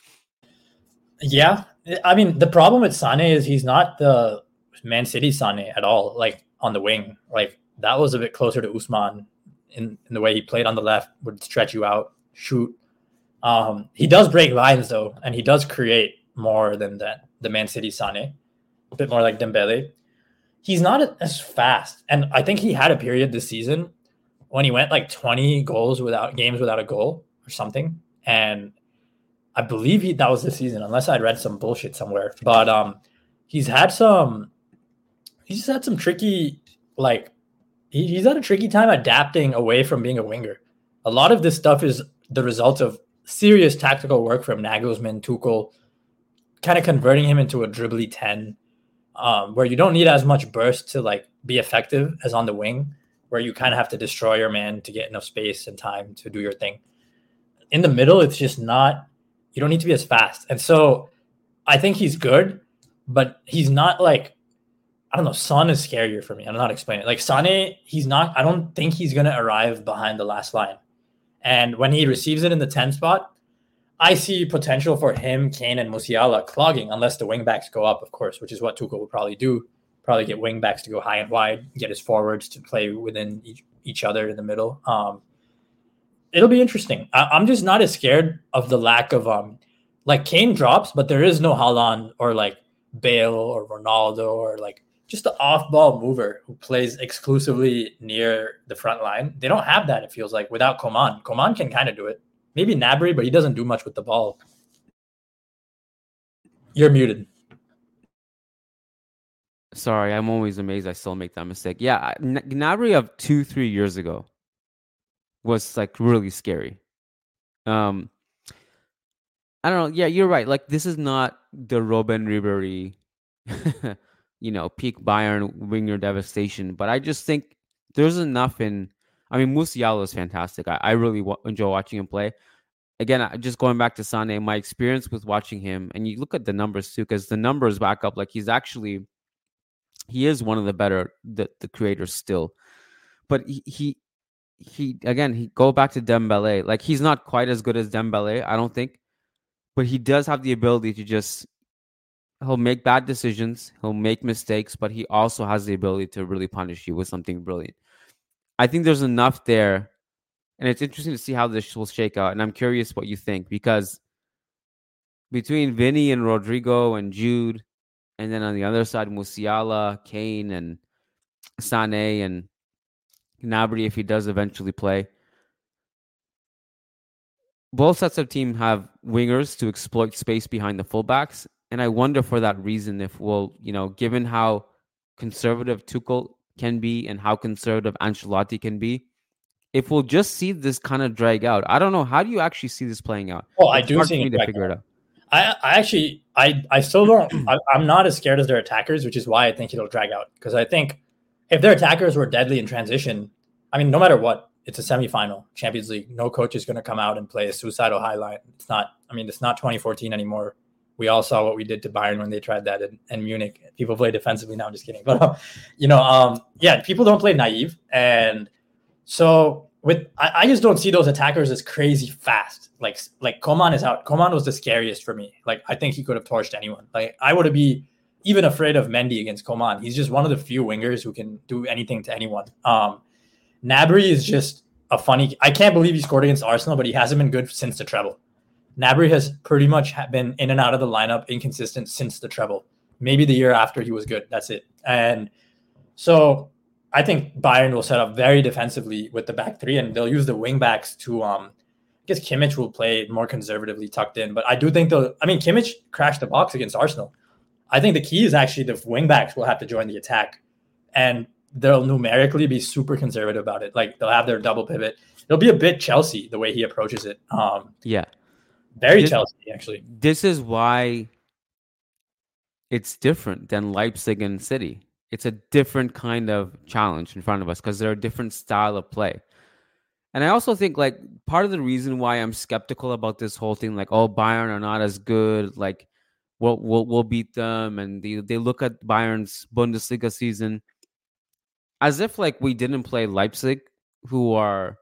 Yeah. I mean, the problem with Sané is he's not the Man City Sané at all, like on the wing. Like that was a bit closer to Ousmane in, in the way he played on the left, would stretch you out, shoot. Um, he does break lines though, and he does create more than that, the Man City Sané. A bit more like Dembele. He's not as fast. And I think he had a period this season when he went like twenty goals without games without a goal or something. And I believe he that was the season, unless I'd read some bullshit somewhere. But um, he's had some, he's had some tricky, like, he, he's had a tricky time adapting away from being a winger. A lot of this stuff is the result of serious tactical work from Nagelsmann, Tuchel, kind of converting him into a dribbly ten, um, where you don't need as much burst to like be effective as on the wing, where you kind of have to destroy your man to get enough space and time to do your thing. In the middle, it's just not, you don't need to be as fast. And so I think he's good, but he's not like, I don't know, Son is scarier for me. I'm not explaining it. Like Sané, he's not, I don't think he's going to arrive behind the last line. And when he receives it in the ten spot, I see potential for him, Kane, and Musiala clogging, unless the wingbacks go up, of course, which is what Tuchel will probably do. Probably get wingbacks to go high and wide, get his forwards to play within each, each other in the middle. Um, it'll be interesting. I, I'm just not as scared of the lack of, um, like Kane drops, but there is no Haaland or like Bale or Ronaldo or like just the off-ball mover who plays exclusively near the front line. They don't have that, it feels like, without Coman. Coman can kind of do it. Maybe Gnabry, but he doesn't do much with the ball. You're muted. Sorry, I'm always amazed I still make that mistake. Yeah, Gnabry of two, three years ago was like really scary. Um, I don't know. Yeah, you're right. Like this is not the Robben Ribery, you know, peak Bayern winger devastation. But I just think there's enough in. I mean, Musiala is fantastic. I, I really w- enjoy watching him play. Again, just going back to Sané, my experience with watching him, and you look at the numbers too, because the numbers back up. Like he's actually, he is one of the better the, the creators still. But he, he he again he go back to Dembele. Like he's not quite as good as Dembele, I don't think, but he does have the ability to just he'll make bad decisions, he'll make mistakes, but he also has the ability to really punish you with something brilliant. I think there's enough there, and it's interesting to see how this will shake out. And I'm curious what you think, because between Vinny and Rodrigo and Jude, And then on the other side, Musiala, Kane, and Sané, and Gnabry, if he does eventually play. Both sets of team have wingers to exploit space behind the fullbacks. And I wonder for that reason if we'll, you know, given how conservative Tuchel can be and how conservative Ancelotti can be, if we'll just see this kind of drag out. I don't know. How do you actually see this playing out? Oh, I It's do hard see for me it to drag figure out. it out. I, I actually, I, I still don't, I, I'm not as scared as their attackers, which is why I think it'll drag out. Because I think if their attackers were deadly in transition, I mean, no matter what, it's a semifinal, Champions League. No coach is going to come out and play a suicidal high line. It's not, I mean, it's not twenty fourteen anymore. We all saw what we did to Bayern when they tried that in, in Munich. People play defensively now. I'm just kidding. But, um, you know, um, yeah, people don't play naive. And so with, I, I just don't see those attackers as crazy fast. Like, like Coman is out. Coman was the scariest for me. Like, I think he could have torched anyone. Like, I would be even afraid of Mendy against Coman. He's just one of the few wingers who can do anything to anyone. Um, Gnabry is just a funny, I can't believe he scored against Arsenal, but he hasn't been good since the treble. Gnabry has pretty much been in and out of the lineup, inconsistent since the treble. Maybe the year after he was good. That's it. And so I think Bayern will set up very defensively with the back three, and they'll use the wing backs to, um, I guess Kimmich will play more conservatively tucked in. But I do think they'll, I mean, Kimmich crashed the box against Arsenal. I think the key is actually the wing backs will have to join the attack, and they'll numerically be super conservative about it. Like, they'll have their double pivot. It'll be a bit Chelsea the way he approaches it. Um, Yeah. Very This- Chelsea, actually. This is why it's different than Leipzig and City. It's a different kind of challenge in front of us because they're a different style of play. And I also think, like, part of the reason why I'm skeptical about this whole thing, like, oh, Bayern are not as good, like, we'll we'll, we'll beat them, and they, they look at Bayern's Bundesliga season as if, like, we didn't play Leipzig, who are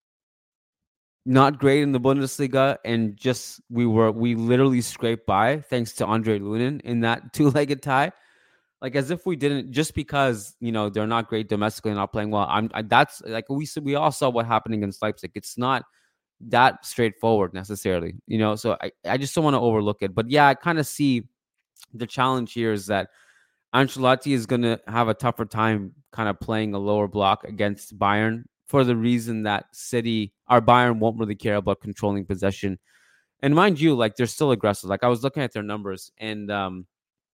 not great in the Bundesliga, and just we were we literally scraped by thanks to Andre Lunin in that two-legged tie. Like, as if we didn't, just because, you know, they're not great domestically and not playing well. I'm I, that's like we we all saw what happened against Leipzig. It's not that straightforward necessarily, you know. So I, I just don't want to overlook it. But yeah, I kind of see the challenge here is that Ancelotti is going to have a tougher time kind of playing a lower block against Bayern, for the reason that City, our Bayern won't really care about controlling possession. And mind you, like, they're still aggressive. Like, I was looking at their numbers, and um,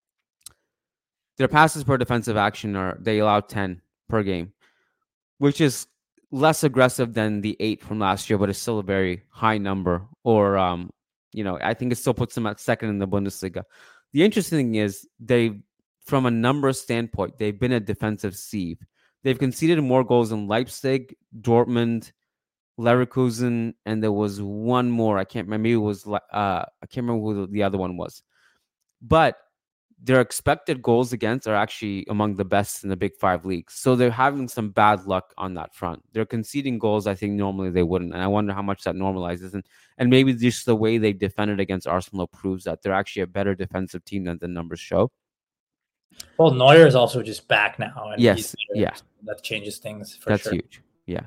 their passes per defensive action are, they allow ten per game, which is less aggressive than the eight from last year, but it's still a very high number. Or, um, you know, I think it still puts them at second in the Bundesliga. The interesting thing is they, from a number standpoint, they've been a defensive sieve. They've conceded more goals than Leipzig, Dortmund, Leverkusen, and there was one more. I can't remember. Maybe it was uh, I can't remember who the other one was. But their expected goals against are actually among the best in the Big Five leagues. So they're having some bad luck on that front. They're conceding goals I think normally they wouldn't, and I wonder how much that normalizes. And and maybe just the way they defended against Arsenal proves that they're actually a better defensive team than the numbers show. Well, Neuer is also just back now. And Yes, he's yeah. That changes things for That's sure. huge. Yeah.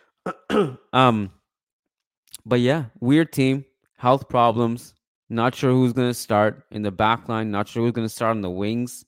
um, but yeah, weird team, health problems. Not sure who's going to start in the back line. Not sure who's going to start on the wings.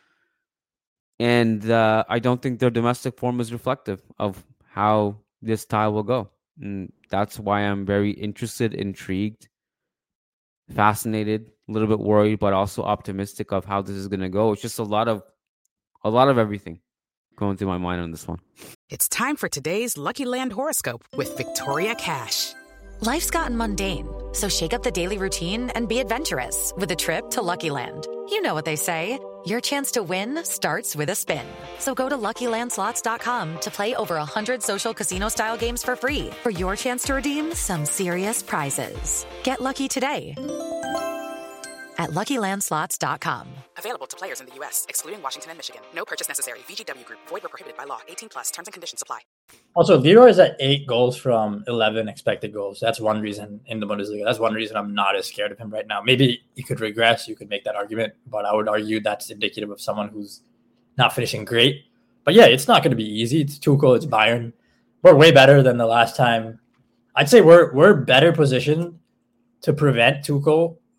And uh, I don't think their domestic form is reflective of how this tie will go. And that's why I'm very interested, intrigued, fascinated, a little bit worried, but also optimistic of how this is going to go. It's just a lot of, a lot of everything going through my mind on this one. It's time for today's Lucky Land horoscope with Victoria Cash. Life's gotten mundane, so shake up the daily routine and be adventurous with a trip to Lucky Land. You know what they say, your chance to win starts with a spin. So go to Lucky Land Slots dot com to play over one hundred social casino-style games for free for your chance to redeem some serious prizes. Get lucky today at Lucky Land Slots dot com. Available to players in the U S, excluding Washington and Michigan. No purchase necessary. V G W Group. Void where prohibited by law. eighteen plus. Terms and conditions apply. Also, Leroy is at eight goals from eleven expected goals. That's one reason in the Bundesliga. That's one reason I'm not as scared of him right now. Maybe he could regress. You could make that argument, but I would argue that's indicative of someone who's not finishing great. But yeah, it's not going to be easy. It's Tuchel. It's Bayern. We're way better than the last time. I'd say we're we're better positioned to prevent Tuchel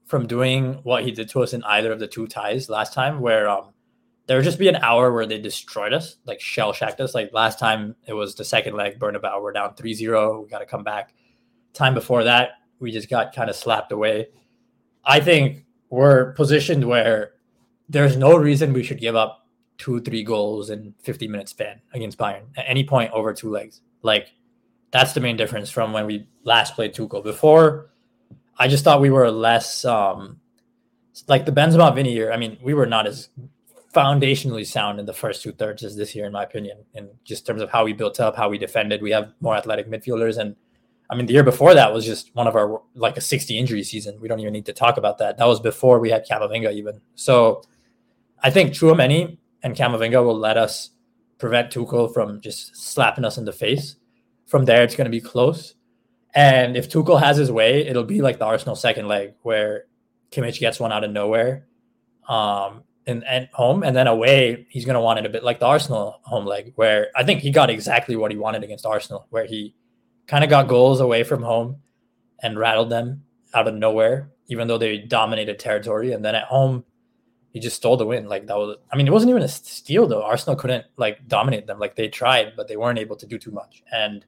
from doing what he did to us in either of the two ties last time, where um, there would just be an hour where they destroyed us, like shell-shacked us. Like last time, it was the second leg, Bernabeu. We're down three zero. We got to come back. Time before that, we just got kind of slapped away. I think we're positioned where there's no reason we should give up two, three goals in fifty minute span against Bayern at any point over two legs. Like, that's the main difference from when we last played Tuchel. Before, I just thought we were less um, like the Benzema Vinny year. I mean, we were not as foundationally sound in the first two thirds as this year, in my opinion, in just terms of how we built up, how we defended. We have more athletic midfielders. And I mean, the year before that was just one of our, like a sixty injury season. We don't even need to talk about that. That was before we had Camavinga even. So I think Tchouaméni and Camavinga will let us prevent Tuchel from just slapping us in the face. From there, it's going to be close. And if Tuchel has his way, it'll be like the Arsenal second leg where Kimmich gets one out of nowhere. Um, And, and home, and then away, he's going to want it a bit like the Arsenal home leg, where I think he got exactly what he wanted against Arsenal, where he kind of got goals away from home and rattled them out of nowhere, even though they dominated territory. And then at home, he just stole the win. Like that was, I mean, it wasn't even a steal though. Arsenal couldn't like dominate them. Like they tried, but they weren't able to do too much. And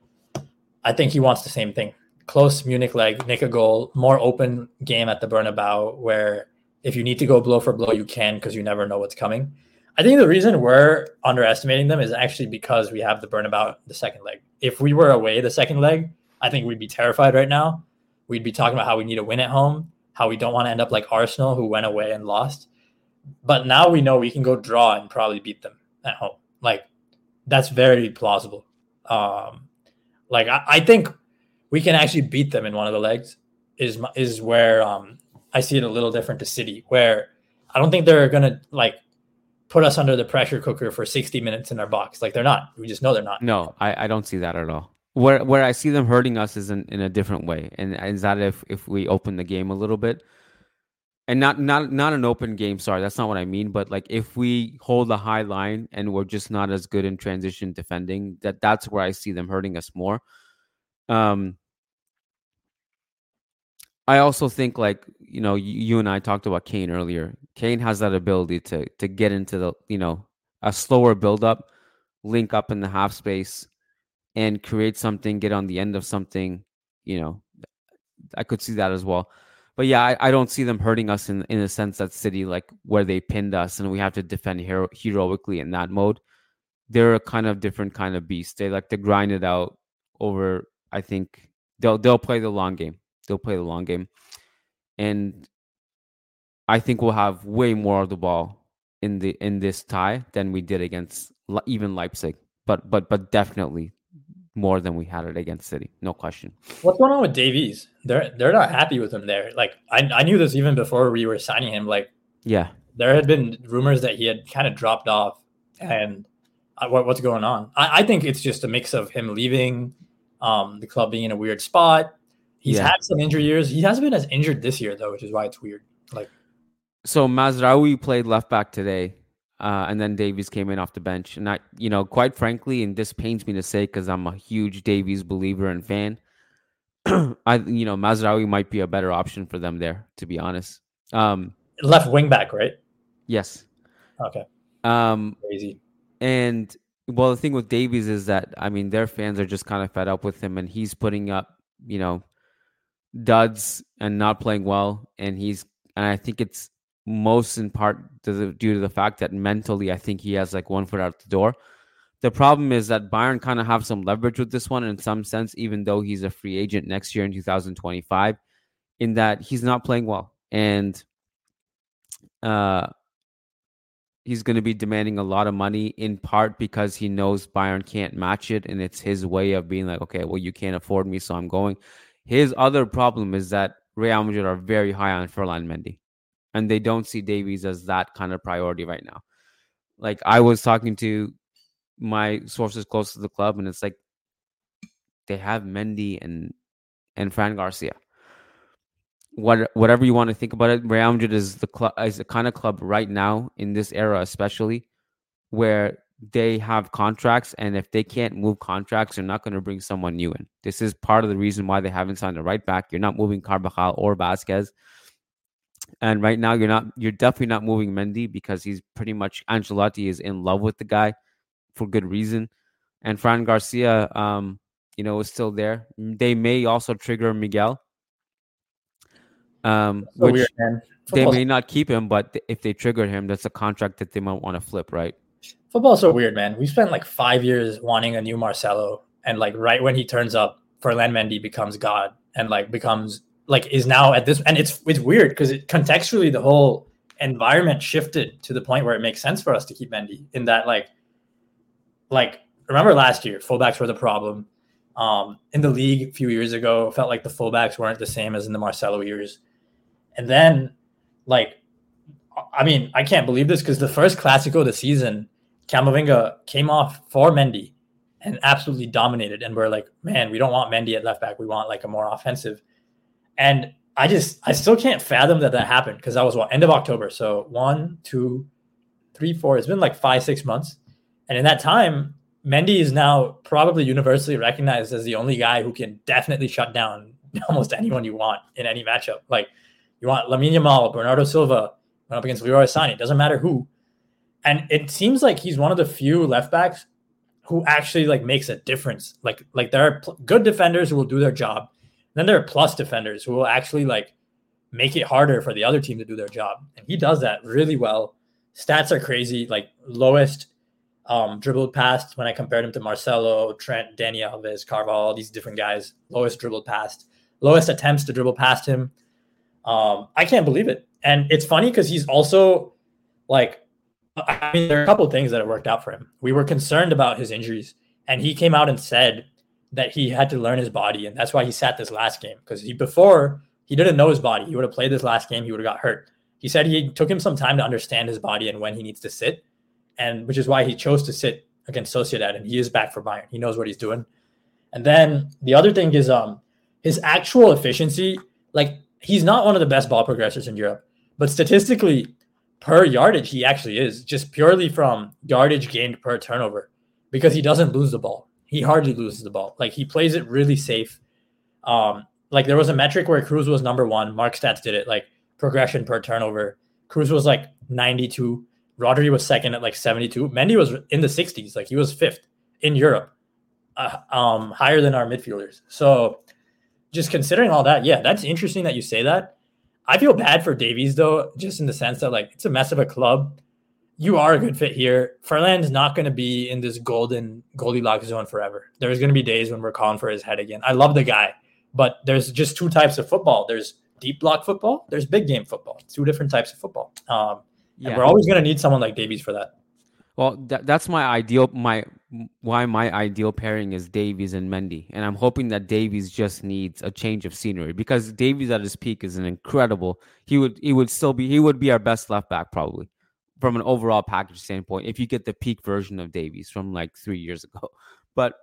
I think he wants the same thing. Close Munich leg, make a goal, more open game at the Bernabeu, where if you need to go blow for blow, you can, because you never know what's coming. I think the reason we're underestimating them is actually because we have the Bernabeu the second leg. If we were away the second leg, I think we'd be terrified right now. We'd be talking about how we need to win at home, how we don't want to end up like Arsenal, who went away and lost. But now we know we can go draw and probably beat them at home. Like, that's very plausible. Um, like, I, I think we can actually beat them in one of the legs is, is where... Um, I see it a little different to City, where I don't think they're going to like put us under the pressure cooker for sixty minutes in our box. Like they're not. We just know they're not. No, I, I don't see that at all. Where where I see them hurting us is in, in a different way. And is that if, if we open the game a little bit and not, not, not an open game. Sorry, that's not what I mean. But like if we hold a high line and we're just not as good in transition defending, that that's where I see them hurting us more. Um, I also think, like, you know, you, you and I talked about Kane earlier. Kane has that ability to to get into the, you know, a slower build-up, link up in the half space, and create something, get on the end of something. You know, I could see that as well. But yeah, I, I don't see them hurting us in, in the sense that City, like, where they pinned us and we have to defend hero, heroically in that mode. They're a kind of different kind of beast. They like to grind it out over, I think, they'll they'll play the long game. They'll play the long game. And I think we'll have way more of the ball in the in this tie than we did against even Leipzig. But but but definitely more than we had it against City. No question. What's going on with Davies? They're they're not happy with him there. Like I I knew this even before we were signing him. Like yeah, there had been rumors that he had kind of dropped off. And I, what what's going on? I, I think it's just a mix of him leaving, um, the club being in a weird spot. He's yeah. had some injury years. He hasn't been as injured this year, though, which is why it's weird. Like, so Mazraoui played left back today, uh, and then Davies came in off the bench. And I, you know, quite frankly, and this pains me to say because I'm a huge Davies believer and fan, I, you know, Mazraoui might be a better option for them there, to be honest. Um, left wing back, right? Yes. Okay. Um, Crazy. And well, the thing with Davies is that I mean, their fans are just kind of fed up with him, and he's putting up, you know, duds and not playing well, and he's and I think it's most in part to the, due to the fact that mentally I think he has like one foot out the door. The problem is that Bayern kind of have some leverage with this one in some sense, even though he's a free agent next year in two thousand twenty-five, in that he's not playing well, and uh he's going to be demanding a lot of money, in part because he knows Bayern can't match it, and it's his way of being like, okay, well, you can't afford me, so I'm going. His other problem is that Real Madrid are very high on Ferland Mendy, and they don't see Davies as that kind of priority right now. Like, I was talking to my sources close to the club, and it's like they have Mendy and and Fran Garcia. What whatever you want to think about it, Real Madrid is the club is the kind of club right now in this era, especially where they have contracts, and if they can't move contracts, they're not going to bring someone new in. This is part of the reason why they haven't signed a right back. You're not moving Carvajal or Vasquez. And right now, you're not. You're definitely not moving Mendy because he's pretty much Ancelotti is in love with the guy for good reason. And Fran Garcia, um, you know, is still there. They may also trigger Miguel, um, So which weird, man. they Football's, may not keep him, but th- if they trigger him, that's a contract that they might want to flip, right? football's so weird, man. We spent like five years wanting a new Marcelo, and like right when he turns up, Ferland Mendy becomes God and like becomes like is now at this, and it's it's weird because it contextually the whole environment shifted to the point where it makes sense for us to keep Mendy in that like like remember last year fullbacks were the problem. Um, in the league a few years ago, felt like the fullbacks weren't the same as in the Marcelo years. And then, like, I mean, I can't believe this because the first Clasico of the season, Camavinga came off for Mendy and absolutely dominated. And we're like, man, we don't want Mendy at left back. We want like a more offensive. And I just, I still can't fathom that that happened because that was what, end of October. So one, two, three, four. It's been like five, six months. And in that time, Mendy is now probably universally recognized as the only guy who can definitely shut down almost anyone you want in any matchup. Like you want Lamine Yamal, Bernardo Silva, went up against Leroy Sané. It doesn't matter who. And it seems like he's one of the few left backs who actually like makes a difference. Like, like there are pl- good defenders who will do their job. Then there are plus defenders who will actually like make it harder for the other team to do their job. And he does that really well. Stats are crazy. Like lowest um, dribbled past when I compared him to Marcelo, Trent, Dani Alves, Carvalho, all these different guys. Lowest dribbled past. Lowest attempts to dribble past him. Um, I can't believe it. And it's funny because he's also like, I mean, there are a couple of things that have worked out for him. We were concerned about his injuries, and he came out and said that he had to learn his body, and that's why he sat this last game. Because he before he didn't know his body. He would have played this last game. He would have got hurt. He said he took him some time to understand his body and when he needs to sit, and which is why he chose to sit against Sociedad. And he is back for Bayern. He knows what he's doing. And then the other thing is um his actual efficiency. Like he's not one of the best ball progressors in Europe, but statistically, per yardage, he actually is, just purely from yardage gained per turnover, because he doesn't lose the ball. He hardly loses the ball. Like he plays it really safe. Um, like there was a metric where Cruz was number one. Mark Stats did it, like progression per turnover. Cruz was like ninety-two. Rodri was second at like seventy-two. Mendy was in the sixties. Like he was fifth in Europe, uh, um, higher than our midfielders. So just considering all that, yeah, that's interesting that you say that. I feel bad for Davies, though, just in the sense that, like, it's a mess of a club. You are a good fit here. Ferland's not going to be in this golden Goldilocks zone forever. There's going to be days when we're calling for his head again. I love the guy, but there's just two types of football. There's deep block football. There's big game football. Two different types of football. Um, yeah. And we're always going to need someone like Davies for that. Well, that, that's my ideal, my why my ideal pairing is Davies and Mendy. And I'm hoping that Davies just needs a change of scenery, because Davies at his peak is an incredible, he would he would still be, he would be our best left back probably from an overall package standpoint if you get the peak version of Davies from like three years ago. But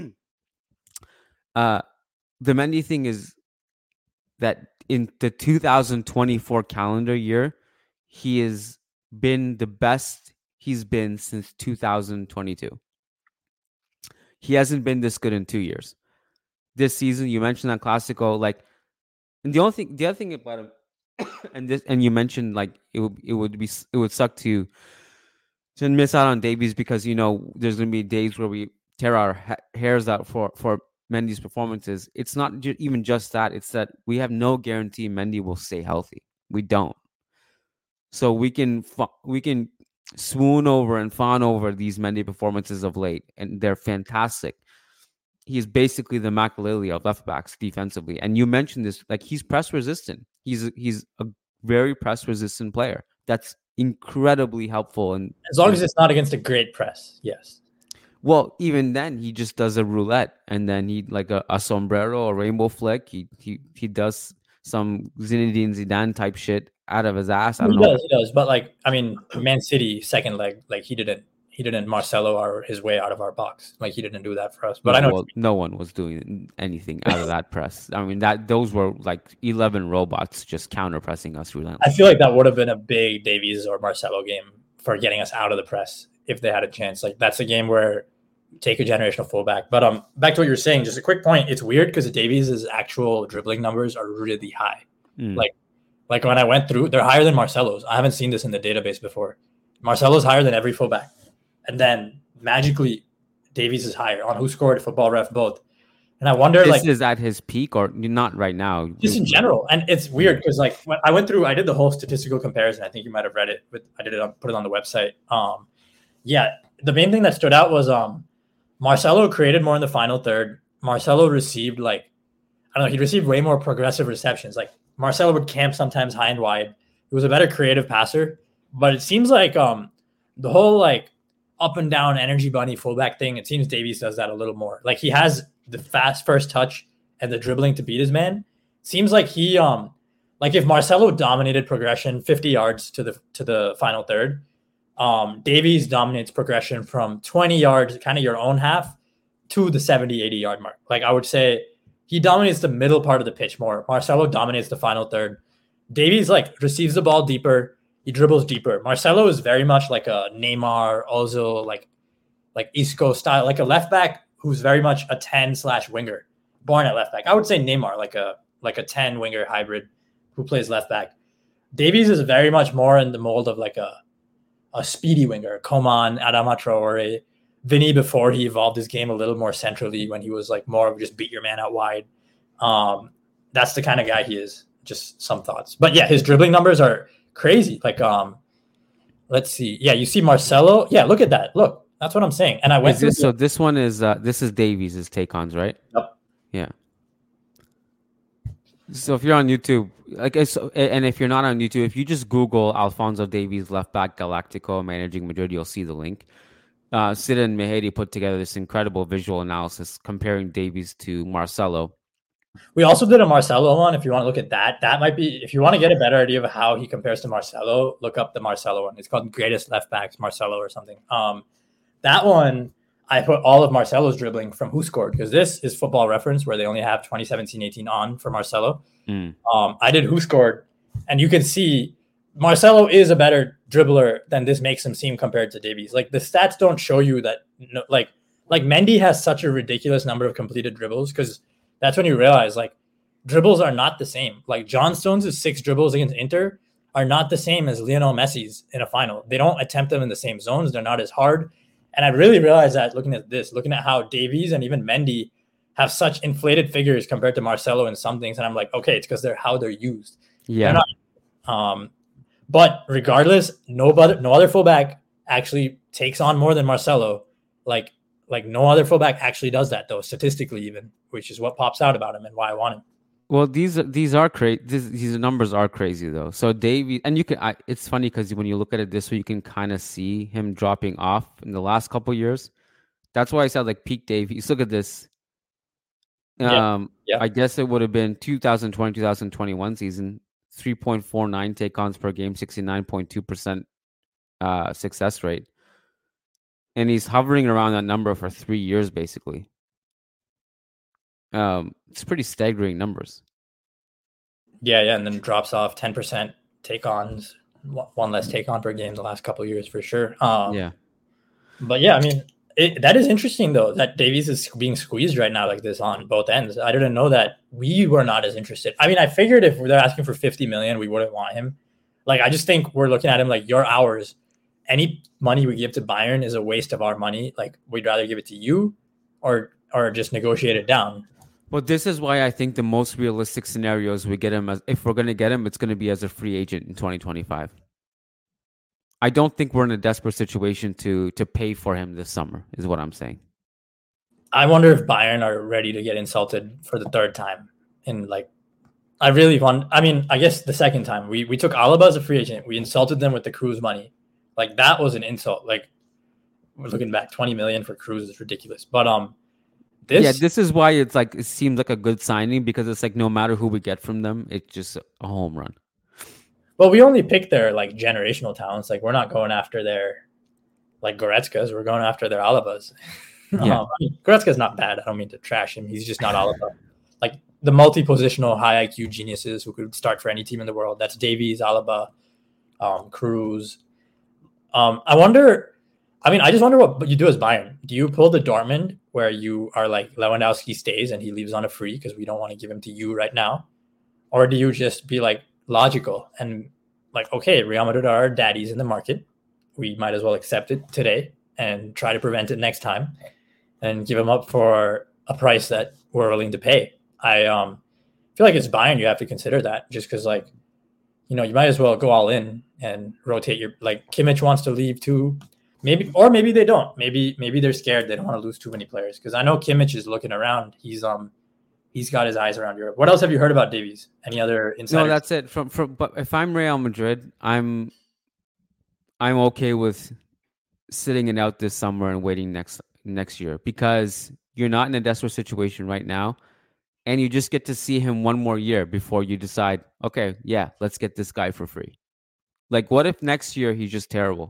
uh, the Mendy thing is that in the two thousand twenty-four calendar year, he has been the best he's been since two thousand twenty-two. He hasn't been this good in two years. This season, you mentioned that Clasico, like, and the only thing, the other thing about him, and this, and you mentioned like it would, it would be, it would suck to to miss out on Davies, because you know there's gonna be days where we tear our ha- hairs out for for Mendy's performances. It's not ju- even just that; it's that we have no guarantee Mendy will stay healthy. We don't. So we can we can. swoon over and fawn over these Mendy performances of late, and they're fantastic. He's basically the Makelele of left backs defensively. And you mentioned this, like he's press resistant. He's he's a very press resistant player. That's incredibly helpful. And as long as it's not against a great press, yes. Well, even then, he just does a roulette, and then he like a, a sombrero, a rainbow flick. He he he does some Zinedine Zidane type shit out of his ass. I don't he know. does, he does. But like, I mean, Man City second leg, like he didn't, he didn't Marcelo our his way out of our box. Like he didn't do that for us. But no, I know well, no one was doing anything out of that press. I mean, that those were like eleven robots just counter pressing us relentlessly. I feel like that would have been a big Davies or Marcelo game for getting us out of the press if they had a chance. Like that's a game where you take a generational fullback. But um, back to what you were saying, just a quick point. It's weird because Davies' actual dribbling numbers are really high. Mm. Like Like when I went through, they're higher than Marcelo's. I haven't seen this in the database before. Marcelo's higher than every fullback. And then magically, Davies is higher on Who Scored, Football Ref, both. And I wonder, this like, is at his peak or not right now? Just in general. And it's weird because, like, when I went through, I did the whole statistical comparison. I think you might have read it, but I did it on, put it on the website. Um, yeah, the main thing that stood out was um, Marcelo created more in the final third. Marcelo received, like, I don't know, he received way more progressive receptions. Like, Marcelo would camp sometimes high and wide. He was a better creative passer, but it seems like um, the whole, like, up and down energy bunny fullback thing, it seems Davies does that a little more. Like, he has the fast first touch and the dribbling to beat his man. Seems like he um like if Marcelo dominated progression fifty yards to the to the final third, um Davies dominates progression from twenty yards, kind of your own half, to the seventy, eighty yard mark. Like, I would say he dominates the middle part of the pitch more. Marcelo dominates the final third. Davies, like, receives the ball deeper, he dribbles deeper. Marcelo is very much like a Neymar, Ozil, like like Isco style, like a left back who's very much a ten slash winger, born at left back. I would say Neymar, like a like a ten winger hybrid who plays left back. Davies is very much more in the mold of like a a speedy winger, Coman, Adama Traore, Vinny before he evolved his game a little more centrally when he was like more of just beat your man out wide. Um, that's the kind of guy he is. Just some thoughts, but yeah, his dribbling numbers are crazy. Like, um, let's see. Yeah, you see Marcelo. Yeah, look at that. Look. That's what I'm saying. And I went is this, through so this one is uh, this is Davies' take-ons, right? Yep. Yeah. So if you're on YouTube, like, and if you're not on YouTube, if you just Google Alphonso Davies left back Galactico managing Madrid, you'll see the link. Uh, Sid and Mehedi put together this incredible visual analysis comparing Davies to Marcelo. We also did a Marcelo one. If you want to look at that, that might be, if you want to get a better idea of how he compares to Marcelo, look up the Marcelo one. It's called Greatest Left Backs Marcelo or something. Um, That one, I put all of Marcelo's dribbling from Who Scored, because this is Football Reference where they only have twenty seventeen eighteen on for Marcelo. Mm. Um, I did Who Scored, and you can see Marcelo is a better dribbler than this makes him seem compared to Davies. Like, the stats don't show you that, no, like, like Mendy has such a ridiculous number of completed dribbles, because that's when you realize, like, dribbles are not the same. Like, John Stones' six dribbles against Inter are not the same as Lionel Messi's in a final. They don't attempt them in the same zones. They're not as hard. And I really realized that looking at this, looking at how Davies and even Mendy have such inflated figures compared to Marcelo in some things. And I'm like, okay, it's because they're how they're used. Yeah. They're not, um, but regardless, no other, no other fullback actually takes on more than Marcelo. Like, like no other fullback actually does that, though, statistically even, which is what pops out about him and why I want him. Well, these these are crazy. These, these numbers are crazy, though. So Davies, and you can. I, it's funny because when you look at it this way, you can kind of see him dropping off in the last couple of years. That's why I said like peak Davies. Look at this. Um, yeah. Yeah. I guess it would have been two thousand twenty, two thousand twenty-one season, three point four nine take-ons per game, sixty-nine point two percent uh, success rate, and he's hovering around that number for three years basically. Um, it's pretty staggering numbers. Yeah, yeah, and then drops off ten percent take-ons, one less take-on per game the last couple of years for sure. Um, yeah, but yeah, I mean, it, that is interesting though that Davies is being squeezed right now like this on both ends. I didn't know that we were not as interested. I mean, I figured if they're asking for fifty million, we wouldn't want him. Like, I just think we're looking at him like, your hours. Any money we give to Bayern is a waste of our money. Like, we'd rather give it to you, or or just negotiate it down. Well, this is why I think the most realistic scenario is we get him as, if we're going to get him, it's going to be as a free agent in twenty twenty-five. I don't think we're in a desperate situation to to pay for him this summer, is what I'm saying. I wonder if Bayern are ready to get insulted for the third time. And like, I really want, I mean, I guess the second time we, we took Alaba as a free agent. We insulted them with the Cruz money. Like, that was an insult. Like, we're looking back, twenty million for Cruz is ridiculous. But, um, This? Yeah, this is why it's like it seems like a good signing, because it's like no matter who we get from them, it's just a home run. Well, we only pick their like generational talents. Like, we're not going after their like Goretzkas. We're going after their Alabas. Yeah. um, I mean, Goretzka's not bad. I don't mean to trash him. He's just not Alaba. Like, the multi-positional high I Q geniuses who could start for any team in the world. That's Davies, Alaba, um, Cruz. Um, I wonder. I mean, I just wonder what you do as Bayern. Do you pull the Dortmund where you are like, Lewandowski stays and he leaves on a free because we don't want to give him to you right now? Or do you just be like, logical and like, okay, Real Madrid are our daddies in the market. We might as well accept it today and try to prevent it next time and give them up for a price that we're willing to pay. I um, feel like it's Bayern. You have to consider that just because, like, you know, you might as well go all in and rotate your, like, Kimmich wants to leave too. Maybe, or maybe they don't. Maybe, maybe they're scared. They don't want to lose too many players. Because I know Kimmich is looking around. He's um, he's got his eyes around Europe. What else have you heard about Davies? Any other insights? No, that's it. From from, but if I'm Real Madrid, I'm, I'm okay with sitting it out this summer and waiting next next year because you're not in a desperate situation right now, and you just get to see him one more year before you decide, okay, yeah, let's get this guy for free. Like, what if next year he's just terrible?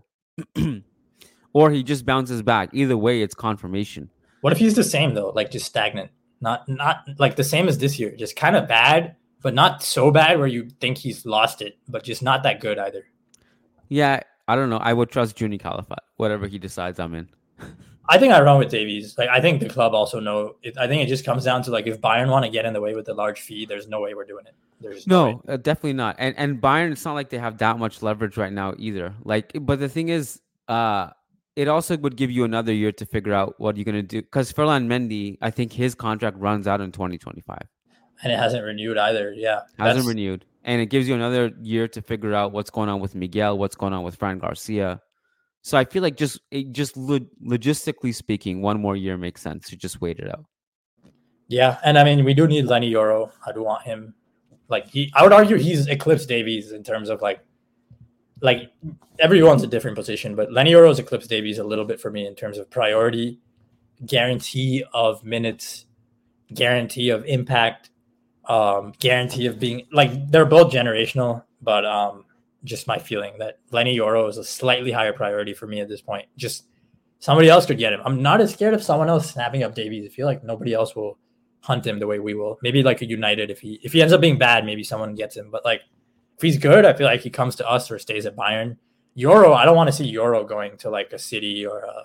Or he just bounces back. Either way, it's confirmation. What if he's the same though, like just stagnant, not not like the same as this year, just kind of bad, but not so bad where you think he's lost it, but just not that good either. Yeah, I don't know. I would trust Juni Calafat. Whatever he decides, I'm in. I think I run with Davies. Like, I think the club also know. It, I think it just comes down to, like, if Bayern want to get in the way with the large fee, there's no way we're doing it. There's no, no uh, definitely not. And and Bayern, it's not like they have that much leverage right now either. Like, but the thing is, uh, it also would give you another year to figure out what you're gonna do. Because Ferland Mendy, I think his contract runs out in twenty twenty-five, and it hasn't renewed either. Yeah, hasn't that's... renewed, and it gives you another year to figure out what's going on with Miguel, what's going on with Fran Garcia. So I feel like just it just lo- logistically speaking, one more year makes sense to just wait it out. Yeah, and I mean we do need Lenny Yoro. I do want him. Like he, I would argue he's eclipsed Davies in terms of like, like everyone's a different position, but Lenny Yoro's eclipsed Davies a little bit for me in terms of priority, guarantee of minutes, guarantee of impact, um, guarantee of being like they're both generational, but um. just my feeling that Lenny Yoro is a slightly higher priority for me at this point. Just somebody else could get him. I'm not as scared of someone else snapping up Davies. I feel like nobody else will hunt him the way we will. Maybe like a United. If he if he ends up being bad, maybe someone gets him. But like if he's good, I feel like he comes to us or stays at Bayern. Yoro, I don't want to see Yoro going to like a City or a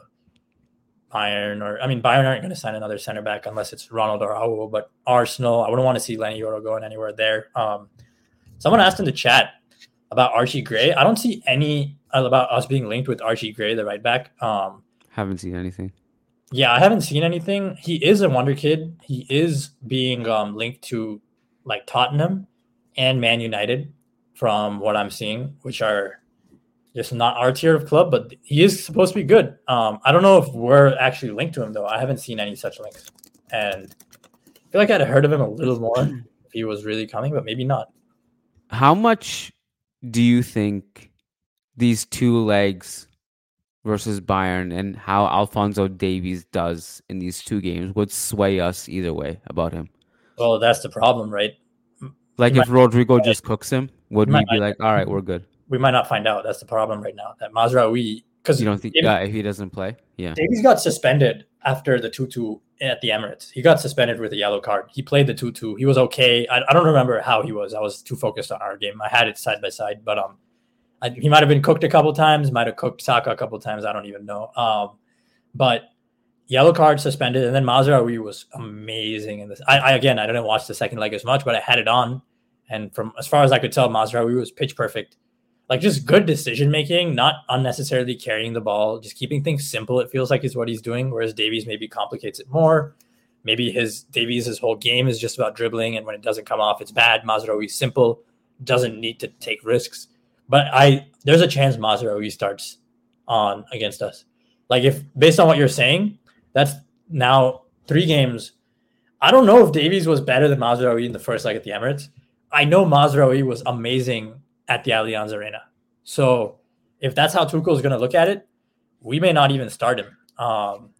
Bayern. Or I mean, Bayern aren't going to sign another center back unless it's Ronald or Raul. But Arsenal, I wouldn't want to see Lenny Yoro going anywhere there. Um, someone asked in the chat about Archie Gray. I don't see any about us being linked with Archie Gray, the right back. Um, haven't seen anything. Yeah, I haven't seen anything. He is a wonder kid. He is being um, linked to like Tottenham and Man United from what I'm seeing, which are just not our tier of club, but he is supposed to be good. Um, I don't know if we're actually linked to him, though. I haven't seen any such links. And I feel like I'd heard of him a little more if he was really coming, but maybe not. How much do you think these two legs versus Bayern and how Alphonso Davies does in these two games would sway us either way about him? Well, that's the problem, right? Like we if Rodrigo right. just cooks him, would we, we be like, all right, we're good? We might not find out. That's the problem right now. That Mazraoui, because you don't think Davies, yeah, if he doesn't play, yeah. Davies got suspended after the two two at the Emirates. He got suspended with a yellow card. He played the two two. He was okay. I, I don't remember how he was. I was too focused on our game. I had it side by side, but um, I, he might have been cooked a couple times. Might have cooked Saka a couple times. I don't even know. Um, but yellow card suspended, and then Mazraoui was amazing in this. I, I again, I didn't watch the second leg as much, but I had it on, and from as far as I could tell, Mazraoui was pitch perfect. Like just good decision making, not unnecessarily carrying the ball, just keeping things simple. It feels like is what he's doing, whereas Davies maybe complicates it more. Maybe his Davies' his whole game is just about dribbling, and when it doesn't come off, it's bad. Mazraoui simple, doesn't need to take risks. But I there's a chance Mazraoui starts on against us. Like if based on what you're saying, that's now three games. I don't know if Davies was better than Mazraoui in the first leg at the Emirates. I know Mazraoui was amazing at the Allianz Arena. So if that's how Tuchel is going to look at it, we may not even start him. Um,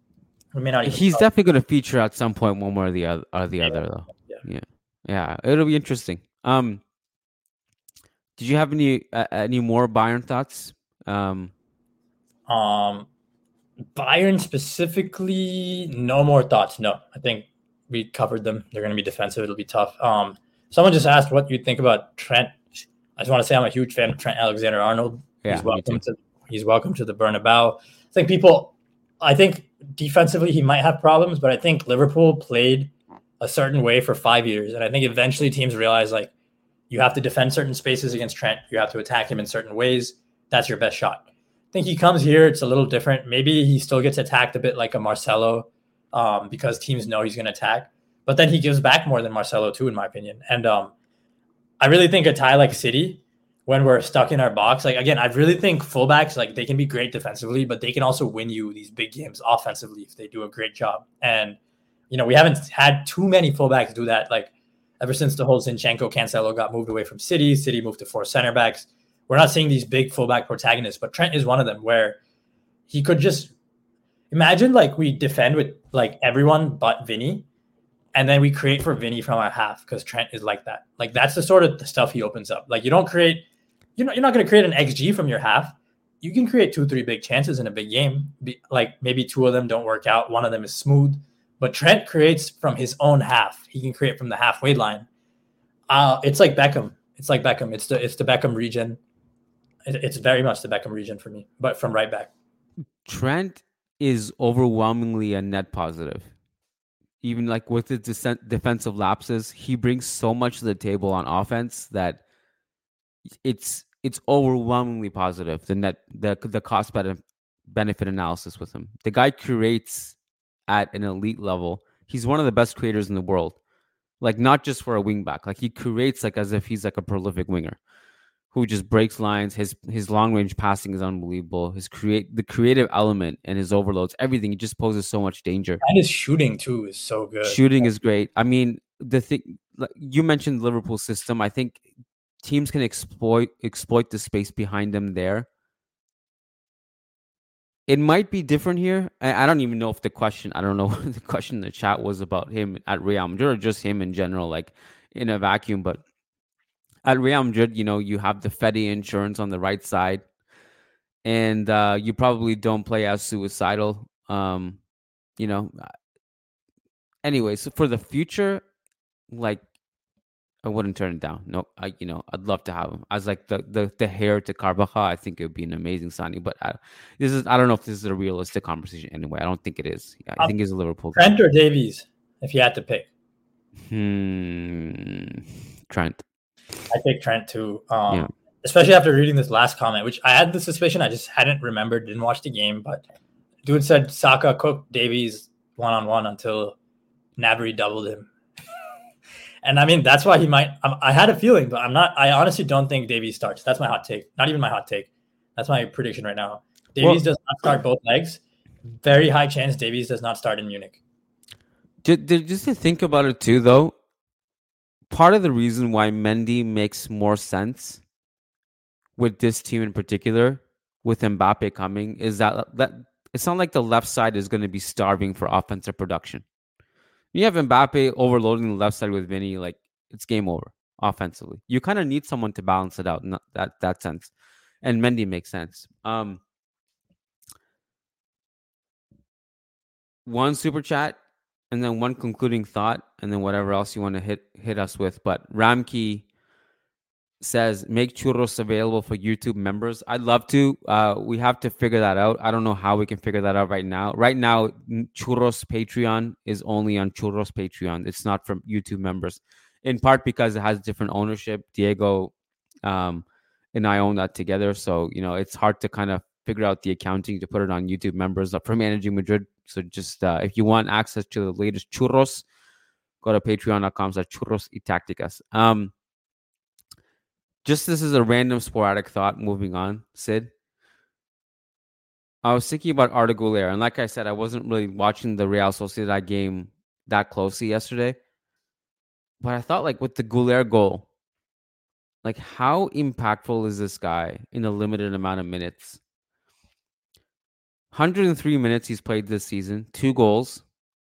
we may not. Even He's start. definitely going to feature at some point, one way or the other, or the yeah. other though. Yeah. yeah, yeah, it'll be interesting. Um, did you have any uh, any more Bayern thoughts? Um, um, Bayern specifically, no more thoughts. No, I think we covered them. They're going to be defensive. It'll be tough. Um, someone just asked what you think about Trent. I just want to say I'm a huge fan of Trent Alexander-Arnold. Yeah, he's welcome to he's welcome to the Bernabeu. I think people, I think defensively he might have problems, but I think Liverpool played a certain way for five years, and I think eventually teams realize like You have to defend certain spaces against Trent. You have to attack him in certain ways. That's your best shot. I think he comes here, it's a little different. Maybe he still gets attacked a bit like a Marcelo um, because teams know he's going to attack. But then he gives back more than Marcelo too, in my opinion. And um, I really think a tie like City, when we're stuck in our box, like again, I really think fullbacks, like they can be great defensively, but they can also win you these big games offensively if they do a great job. And, you know, we haven't had too many fullbacks do that. Like ever since the whole Zinchenko Cancelo got moved away from City, City moved to four center backs. We're not seeing these big fullback protagonists, but Trent is one of them where he could just imagine like we defend with like everyone but Vinny, and then we create for Vinny from our half because Trent is like that. Like that's the sort of the stuff he opens up. Like you don't create, you know, you're not going to create an X G from your half. You can create two, three big chances in a big game. Be, like maybe two of them don't work out. One of them is smooth, but Trent creates from his own half. He can create from the halfway line. Uh, it's like Beckham. It's like Beckham. It's the it's the Beckham region. It's very much the Beckham region for me, but from right back. Trent is overwhelmingly a net positive. Even like with his desen- defensive lapses, he brings so much to the table on offense that it's it's overwhelmingly positive. The net the the cost benefit analysis with him. The guy creates at an elite level. He's one of the best creators in the world. Like not just for a wing back. Like he creates like as if he's like a prolific winger who just breaks lines. His his long range passing is unbelievable. His create the creative element and his overloads, everything. He just poses so much danger. And his shooting too is so good. Shooting is great. I mean, the thing like you mentioned, Liverpool's system. I think teams can exploit exploit the space behind them there. It might be different here. I, I don't even know if the question. I don't know what the question in the chat was about him at Real Madrid or just him in general, like in a vacuum, but. At Real Madrid, you know, you have the Fedi insurance on the right side, and uh, you probably don't play as suicidal. Um, you know, anyway, so for the future, like, I wouldn't turn it down. No, I, you know, I'd love to have him as like the the the heir to Carvajal. I think it would be an amazing signing. But I, this is I don't know if this is a realistic conversation anyway. I don't think it is. Yeah, I um, think he's a Liverpool. Trent guy. Or Davies, if you had to pick. Hmm, Trent. I pick Trent too, um, yeah. Especially after reading this last comment, which I had the suspicion I just hadn't remembered, didn't watch the game, but dude said Saka cooked Davies one-on-one until Gnabry doubled him. And I mean, that's why he might, I, I had a feeling, but I'm not, I honestly don't think Davies starts. That's my hot take. Not even my hot take. That's my prediction right now. Davies well, does not start both legs. Very high chance Davies does not start in Munich. Just, just to think about it too, though, part of the reason why Mendy makes more sense with this team in particular, with Mbappe coming, is that, that it's not like the left side is going to be starving for offensive production. You have Mbappe overloading the left side with Vinny, like it's game over offensively. You kind of need someone to balance it out in that, that sense. And Mendy makes sense. Um, one super chat. And then one concluding thought, and then whatever else you want to hit hit us with. But Ramkey says, make churros available for YouTube members. I'd love to. Uh, we have to figure that out. I don't know how we can figure that out right now. Right now, Churros Patreon is only on Churros Patreon. It's not from YouTube members, in part because it has different ownership. Diego um, and I own that together. So, you know, it's hard to kind of figure out the accounting to put it on YouTube members for Managing Madrid. So just uh, if you want access to the latest churros, go to patreon.com slash churros y tácticas. Um, just this is a random sporadic thought moving on, Sid. I was thinking about Arda Güler, and like I said, I wasn't really watching the Real Sociedad game that closely yesterday. But I thought like with the Güler goal, like how impactful is this guy in a limited amount of minutes? one hundred three minutes he's played this season, two goals,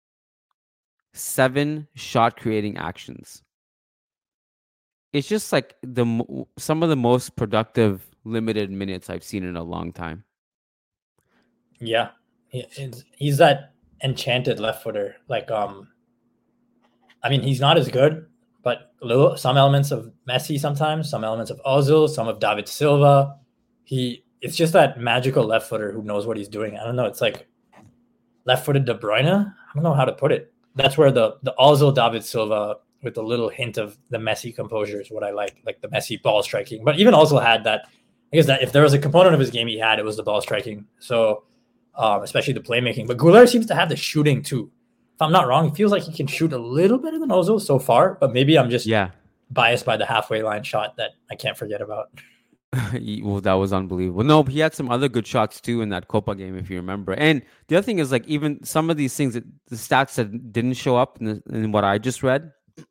seven shot creating actions. It's just like the some of the most productive limited minutes I've seen in a long time. Yeah, he's that enchanted left footer. Like, um, I mean, he's not as good, but little, some elements of Messi sometimes, some elements of Ozil, some of David Silva. He. It's just that magical left footer who knows what he's doing. I don't know. It's like left footed De Bruyne. I don't know how to put it. That's where the, the Ozil David Silva with a little hint of the Messi composure is what I like, like the Messi ball striking. But even also had that, I guess that if there was a component of his game he had, it was the ball striking. So um, especially the playmaking. But Goulet seems to have the shooting too. If I'm not wrong, it feels like he can shoot a little better than Ozil so far. But maybe I'm just yeah. biased by the halfway line shot that I can't forget about. Well, that was unbelievable. No, he had some other good shots too in that Copa game, if you remember. And the other thing is, like, even some of these things that the stats that didn't show up in, the, in what I just read,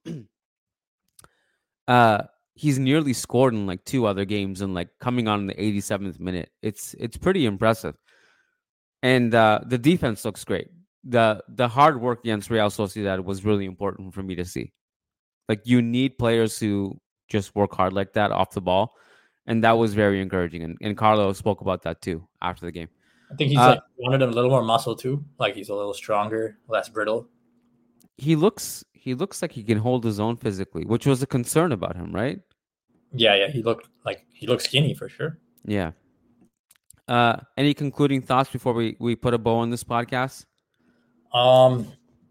uh, he's nearly scored in like two other games and like coming on in the eighty-seventh minute. It's it's pretty impressive. And uh, the defense looks great. The the hard work against Real Sociedad was really important for me to see. Like, you need players who just work hard like that off the ball. And that was very encouraging. And, and Carlo spoke about that too after the game. I think he's uh, like wanted a little more muscle too. Like, he's a little stronger, less brittle. He looks he looks like he can hold his own physically, which was a concern about him, right? Yeah, yeah. He looked like he looked skinny for sure. Yeah. Uh, any concluding thoughts before we, we put a bow on this podcast? Um,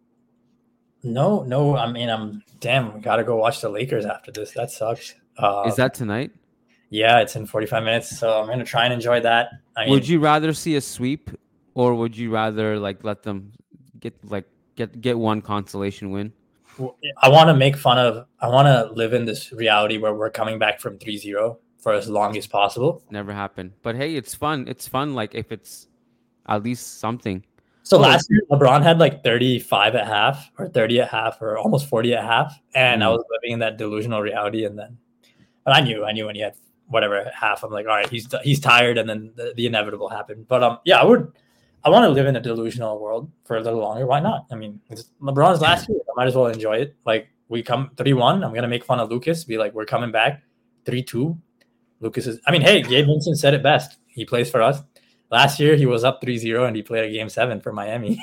no, no. I mean, I'm damn. We gotta go watch the Lakers after this. That sucks. Uh, Is that tonight? Yeah, it's in forty-five minutes, so I'm gonna try and enjoy that. I mean, would you rather see a sweep, or would you rather like let them get like get get one consolation win? I want to make fun of. I want to live in this reality where we're coming back from three zero for as long as possible. Never happened, but hey, it's fun. It's fun. Like, if it's at least something. So oh, last year, LeBron had like thirty-five at half, or thirty at half, or almost forty at half, and mm. I was living in that delusional reality. And then, but I knew, I knew when he had whatever at half, I'm like, all right, he's he's tired, and then the, the inevitable happened. But um, yeah, I would, I want to live in a delusional world for a little longer. Why not? I mean, it's LeBron's last year. I might as well enjoy it. Like, we come three one. I'm gonna make fun of Lucas. Be like, we're coming back three two. Lucas is. I mean, hey, Gabe Vincent said it best. He plays for us. Last year, he was up three zero, and he played a game seven for Miami.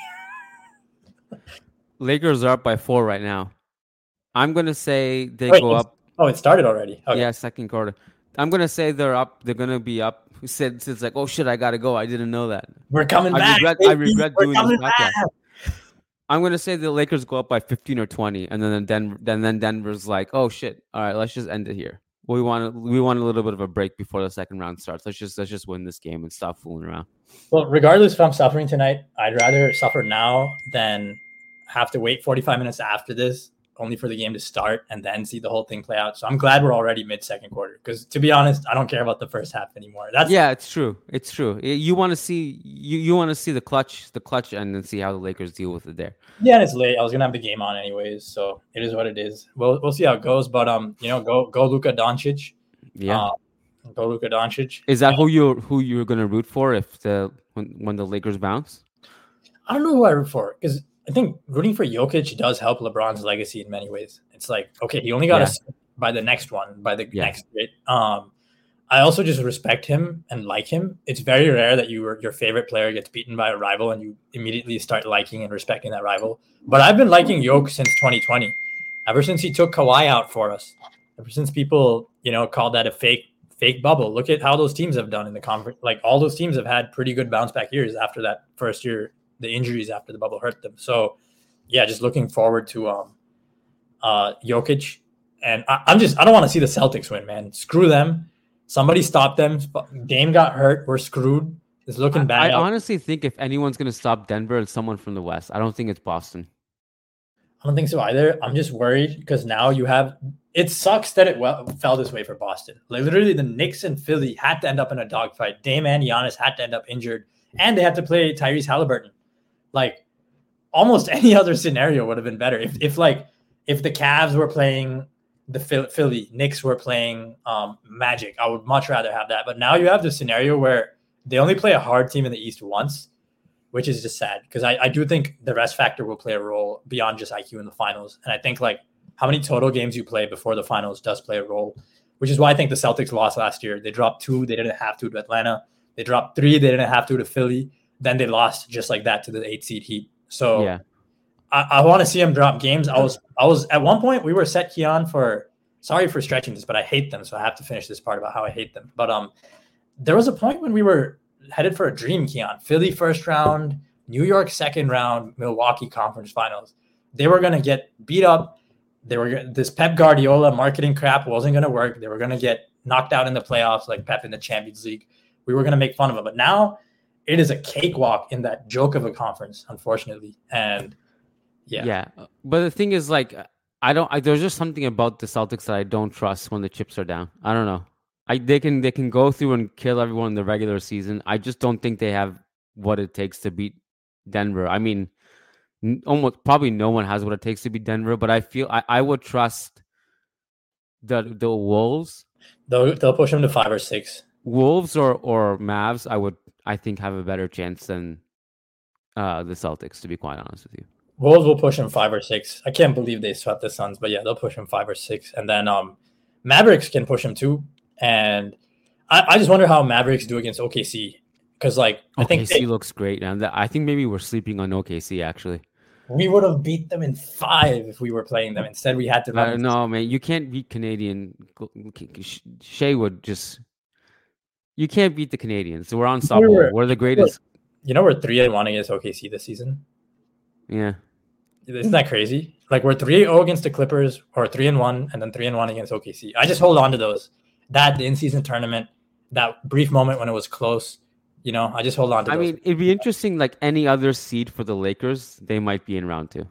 Lakers are up by four right now. I'm gonna say they Wait, go up. Oh, it started already. Okay. Yeah, second quarter. I'm gonna say they're up. They're gonna be up. Who said it's like, oh shit, I gotta go. I didn't know that. We're coming I back. Regret, I regret We're doing this podcast. Back. I'm gonna say the Lakers go up by fifteen or twenty, and then Denver, then then Denver's like, oh shit, all right, let's just end it here. We want we want a little bit of a break before the second round starts. Let's just let's just win this game and stop fooling around. Well, regardless if I'm suffering tonight, I'd rather suffer now than have to wait forty-five minutes after this, only for the game to start and then see the whole thing play out. So I'm glad we're already mid second quarter, because to be honest, I don't care about the first half anymore. That's yeah, it's true. It's true. You want to see you, you want to see the clutch, the clutch, and then see how the Lakers deal with it there. Yeah, and it's late. I was gonna have the game on anyways, so it is what it is. We'll we'll see how it goes. But um, you know, go go Luka Doncic. Yeah, uh, go Luka Doncic. Is that who you who you're gonna root for if the when, when the Lakers bounce? I don't know who I root for, because I think rooting for Jokic does help LeBron's legacy in many ways. It's like, okay, he only got yeah. us by the next one, by the yeah. next grade. Um, I also just respect him and like him. It's very rare that you your favorite player gets beaten by a rival and you immediately start liking and respecting that rival. But I've been liking Jokic since twenty twenty, ever since he took Kawhi out for us. Ever since people, you know, called that a fake fake bubble. Look at how those teams have done in the conference. Like, all those teams have had pretty good bounce back years after that first year. The injuries after the bubble hurt them. So, yeah, just looking forward to um, uh, Jokic. And I, I'm just, I don't want to see the Celtics win, man. Screw them. Somebody stop them. Dame got hurt. We're screwed. It's looking bad. I, I honestly think if anyone's going to stop Denver, it's someone from the West. I don't think it's Boston. I don't think so either. I'm just worried because now you have, it sucks that it well, fell this way for Boston. Like, literally, the Knicks and Philly had to end up in a dogfight. Dame and Giannis had to end up injured. And they had to play Tyrese Halliburton. Like, almost any other scenario would have been better. If, if like, if the Cavs were playing the Philly, Knicks were playing um, Magic, I would much rather have that. But now you have the scenario where they only play a hard team in the East once, which is just sad. Because I, I do think the rest factor will play a role beyond just I Q in the finals. And I think, like, how many total games you play before the finals does play a role, which is why I think the Celtics lost last year. They dropped two. They didn't have to to Atlanta. They dropped three. They didn't have to to Philly. Then they lost just like that to the eight seed Heat. So yeah. I, I want to see him drop games. I was, I was at one point we were set Keon for, sorry for stretching this, but I hate them. So I have to finish this part about how I hate them. But um, there was a point when we were headed for a dream, Keon. Philly first round, New York second round, Milwaukee conference finals. They were going to get beat up they were this Pep Guardiola marketing crap wasn't going to work. They were going to get knocked out in the playoffs like Pep in the Champions League. We were going to make fun of them. But now it is a cakewalk in that joke of a conference, unfortunately. And yeah. Yeah. But the thing is, like, I don't, I, there's just something about the Celtics that I don't trust when the chips are down. I don't know. I, they can, they can go through and kill everyone in the regular season. I just don't think they have what it takes to beat Denver. I mean, almost probably no one has what it takes to beat Denver, but I feel I, I would trust the the Wolves. They'll they'll push them to five or six. Wolves or or Mavs, I would I think have a better chance than uh, the Celtics, to be quite honest with you. Wolves will push them five or six. I can't believe they swept the Suns, but yeah, they'll push them five or six, and then um, Mavericks can push them too. And I, I just wonder how Mavericks do against O K C, because like I think O K C they, looks great, and I think maybe we're sleeping on O K C actually. We would have beat them in five if we were playing them. Instead, we had to. Uh, no, man, you can't beat Canadian. Shea would just. You can't beat the Canadians. So we're unstoppable. We're, we're the greatest. You know, we're three and one against O K C this season. Yeah, isn't that crazy? Like we're three zero against the Clippers, or three and one, and then three and one against O K C. I just hold on to those. That the in-season tournament, that brief moment when it was close. You know, I just hold on to I those. mean, it'd be interesting, like any other seed for the Lakers, they might be in round two.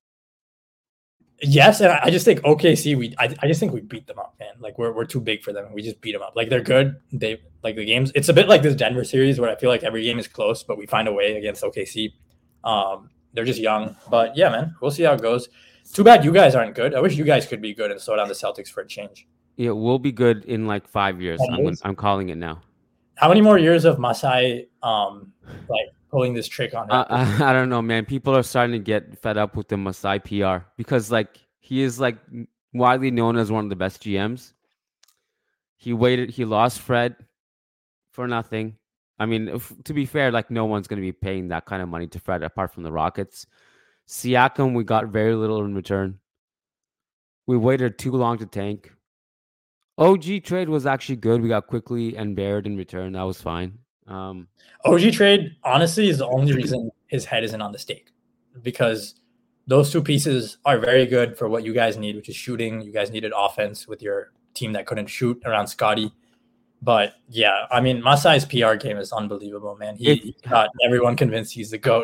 Yes, and I just think O K C, we I, I just think we beat them up, man. Like we're we're too big for them. We just beat them up. Like they're good. They like the games. It's a bit like this Denver series where I feel like every game is close, but we find a way against O K C. Um, they're just young. But yeah, man, we'll see how it goes. Too bad you guys aren't good. I wish you guys could be good and slow down the Celtics for a change. Yeah, we'll be good in like five years. I'm, I'm calling it now. How many more years of Masai um like pulling this trick on him? Uh, I, I don't know, man. People are starting to get fed up with the Masai P R because like he is like widely known as one of the best G Ms. He waited. He lost Fred for nothing. I mean, if, to be fair, like no one's going to be paying that kind of money to Fred apart from the Rockets. Siakam, we got very little in return. We waited too long to tank. O G trade was actually good. We got Quickly and Baird in return. That was fine. Um, O G trade, honestly, is the only reason his head isn't on the stake, because those two pieces are very good for what you guys need, which is shooting. You guys needed offense with your team that couldn't shoot around Scotty. But yeah, I mean, Masai's P R game is unbelievable, man. He, he got everyone convinced he's the GOAT.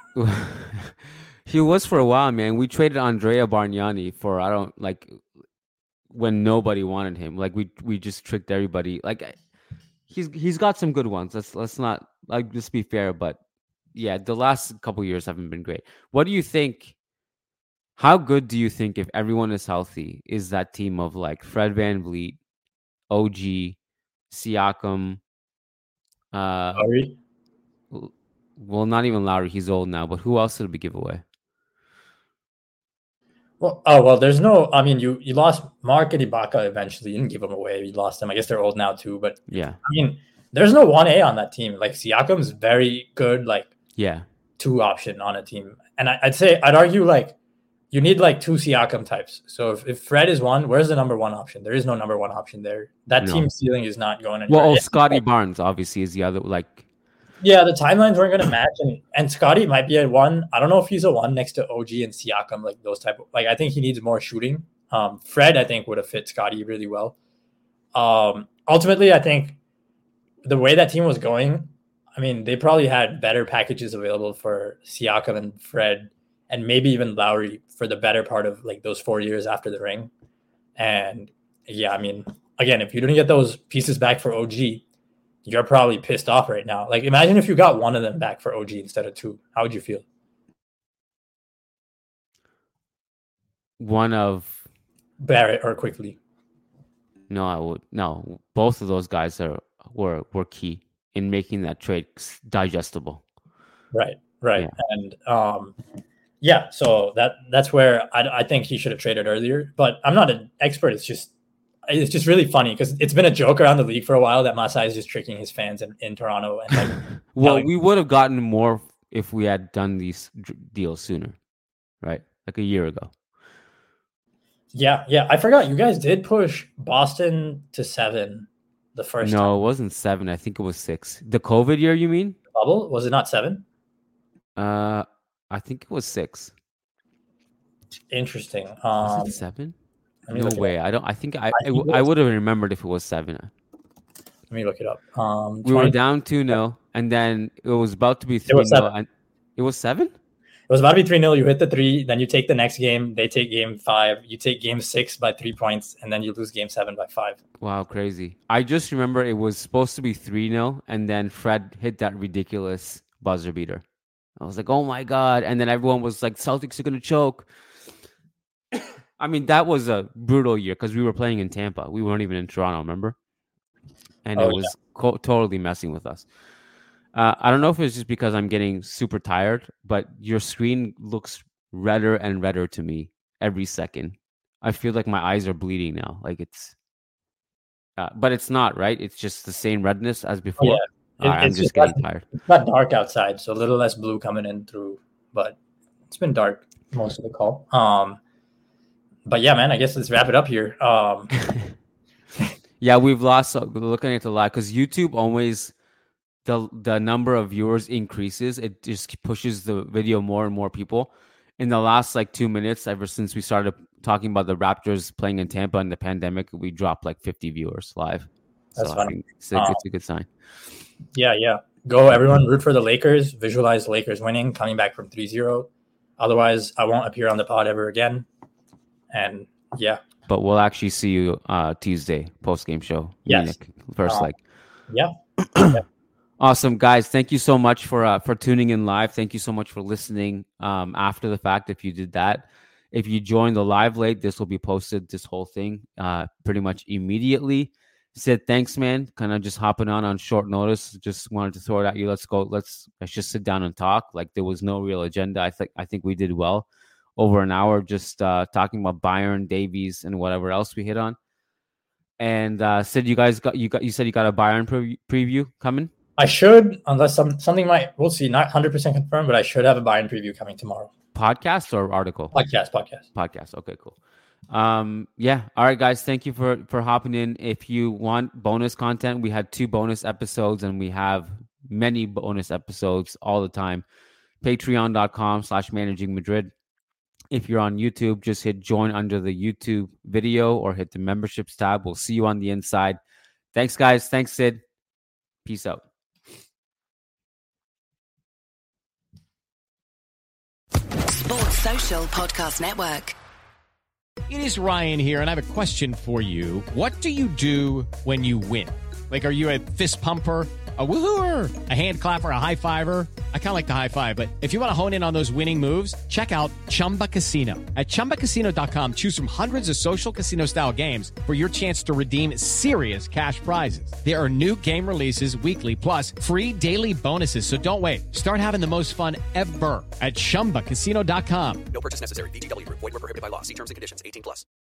He was for a while, man. We traded Andrea Bargnani for, I don't like, when nobody wanted him. Like we we just tricked everybody. Like he's he's got some good ones. Let's let's not like just be fair, but yeah, the last couple of years haven't been great. What do you think? How good do you think, if everyone is healthy, is that team of like Fred VanVleet, O G, Siakam, uh, Lowry? Well, not even Lowry. He's old now, but who else did we give away? Well, oh well, there's no. I mean, you you lost Mark and Ibaka eventually. You didn't give them away. You lost them. I guess they're old now too. But yeah, I mean, there's no one A on that team. Like Siakam's very good. Like yeah, two option on a team, and I, I'd say I'd argue like you need like two Siakam types. So if, if Fred is one, where's the number one option? There is no number one option there. That no. team ceiling is not going anywhere. Well, oh, yeah. Scotty Barnes obviously is the other like. Yeah, the timelines weren't going to match, and, and Scotty might be a one. I don't know if he's a one next to O G and Siakam, like those type of like. I think he needs more shooting. Um, Fred, I think, would have fit Scotty really well. Um, ultimately, I think the way that team was going, I mean, they probably had better packages available for Siakam and Fred, and maybe even Lowry for the better part of like those four years after the ring. And yeah, I mean, again, if you didn't get those pieces back for O G, you're probably pissed off right now. Like, imagine if you got one of them back for O G instead of two. How would you feel? One of Barrett or Quickly? No, I would no. Both of those guys are were were key in making that trade digestible. Right, right, yeah. and um, yeah. So that that's where I I think he should have traded earlier. But I'm not an expert. It's just. It's just really funny because it's been a joke around the league for a while that Masai is just tricking his fans in, in Toronto. And like, well, telling- we would have gotten more if we had done these deals sooner, right? Like a year ago. Yeah, yeah. I forgot you guys did push Boston to seven the first no, time. it wasn't seven. I think it was six. The COVID year, you mean? Bubble? Was it not seven? Uh, I think it was six. Interesting. Was Um, it seven? let me No look it way. up. I don't. I think I. I I, think it I was- would have remembered if it was seven. Let me look it up. Um, We were twenty down two nil, and then it was about to be It three was nil, seven. and it was seven. It was about to be three nil. You hit the three, then you take the next game. They take game five. You take game six by three points, and then you lose game seven by five. Wow, crazy. I just remember it was supposed to be three nil, and then Fred hit that ridiculous buzzer beater. I was like, oh my God. And then everyone was like, Celtics are going to choke. I mean, that was a brutal year because we were playing in Tampa. We weren't even in Toronto, remember? And Oh, it was co- totally messing with us. Uh, I don't know if it's just because I'm getting super tired, but your screen looks redder and redder to me every second. I feel like my eyes are bleeding now. Like it's, uh, but it's not, right? It's just the same redness as before. Yeah. All right, I'm it's just just getting less- tired. It's not dark outside, so a little less blue coming in through, but it's been dark most of the call. Um, but yeah, man, I guess let's wrap it up here. Um, Yeah, we've lost. uh, Looking at the live because YouTube always the the number of viewers increases. It just pushes the video more and more people. In the last like two minutes, ever since we started talking about the Raptors playing in Tampa in the pandemic, we dropped like fifty viewers live. That's so I funny. think it's a, Um, it's a good sign. yeah, yeah. Go, everyone, root for the Lakers. Visualize the Lakers winning, coming back from three zero. Otherwise, I won't appear on the pod ever again. And yeah, But we'll actually see you uh, Tuesday post game show. Yes. Munich, first Uh, leg. yeah. Awesome, guys. Thank you so much for uh, for tuning in live. Thank you so much for listening um, after the fact if you did that. If you joined the live late, this will be posted, this whole thing, uh, pretty much immediately. Sid, thanks, man. Kind of just hopping on on short notice. Just wanted to throw it at you. Let's go. Let's let's just sit down and talk. Like there was no real agenda. I think I think we did well. Over an hour just uh, talking about Bayern, Davies, and whatever else we hit on. And uh, Sid, you guys got you got you said you got a Bayern pre- preview coming. I should, unless some something might, we'll see, not one hundred percent confirmed, but I should have a Bayern preview coming tomorrow. Podcast or article? Podcast, podcast. Podcast. Okay, cool. Um, yeah. All right, guys. Thank you for for hopping in. If you want bonus content, we had two bonus episodes, and we have many bonus episodes all the time. Patreon.com slash managing Madrid. If you're on YouTube, just hit join under the YouTube video or hit the memberships tab. We'll see you on the inside. Thanks, guys. Thanks, Sid. Peace out. Sports Social Podcast Network. It is Ryan here, and I have a question for you. What do you do when you win? Like, are you a fist pumper, a woohooer, a hand clapper, a high fiver? I kind of like the high five, but if you want to hone in on those winning moves, check out Chumba Casino. At chumba casino dot com, choose from hundreds of social casino style games for your chance to redeem serious cash prizes. There are new game releases weekly, plus free daily bonuses. So don't wait. Start having the most fun ever at chumba casino dot com. No purchase necessary. V G W Group. Void where prohibited by law. See terms and conditions. eighteen plus.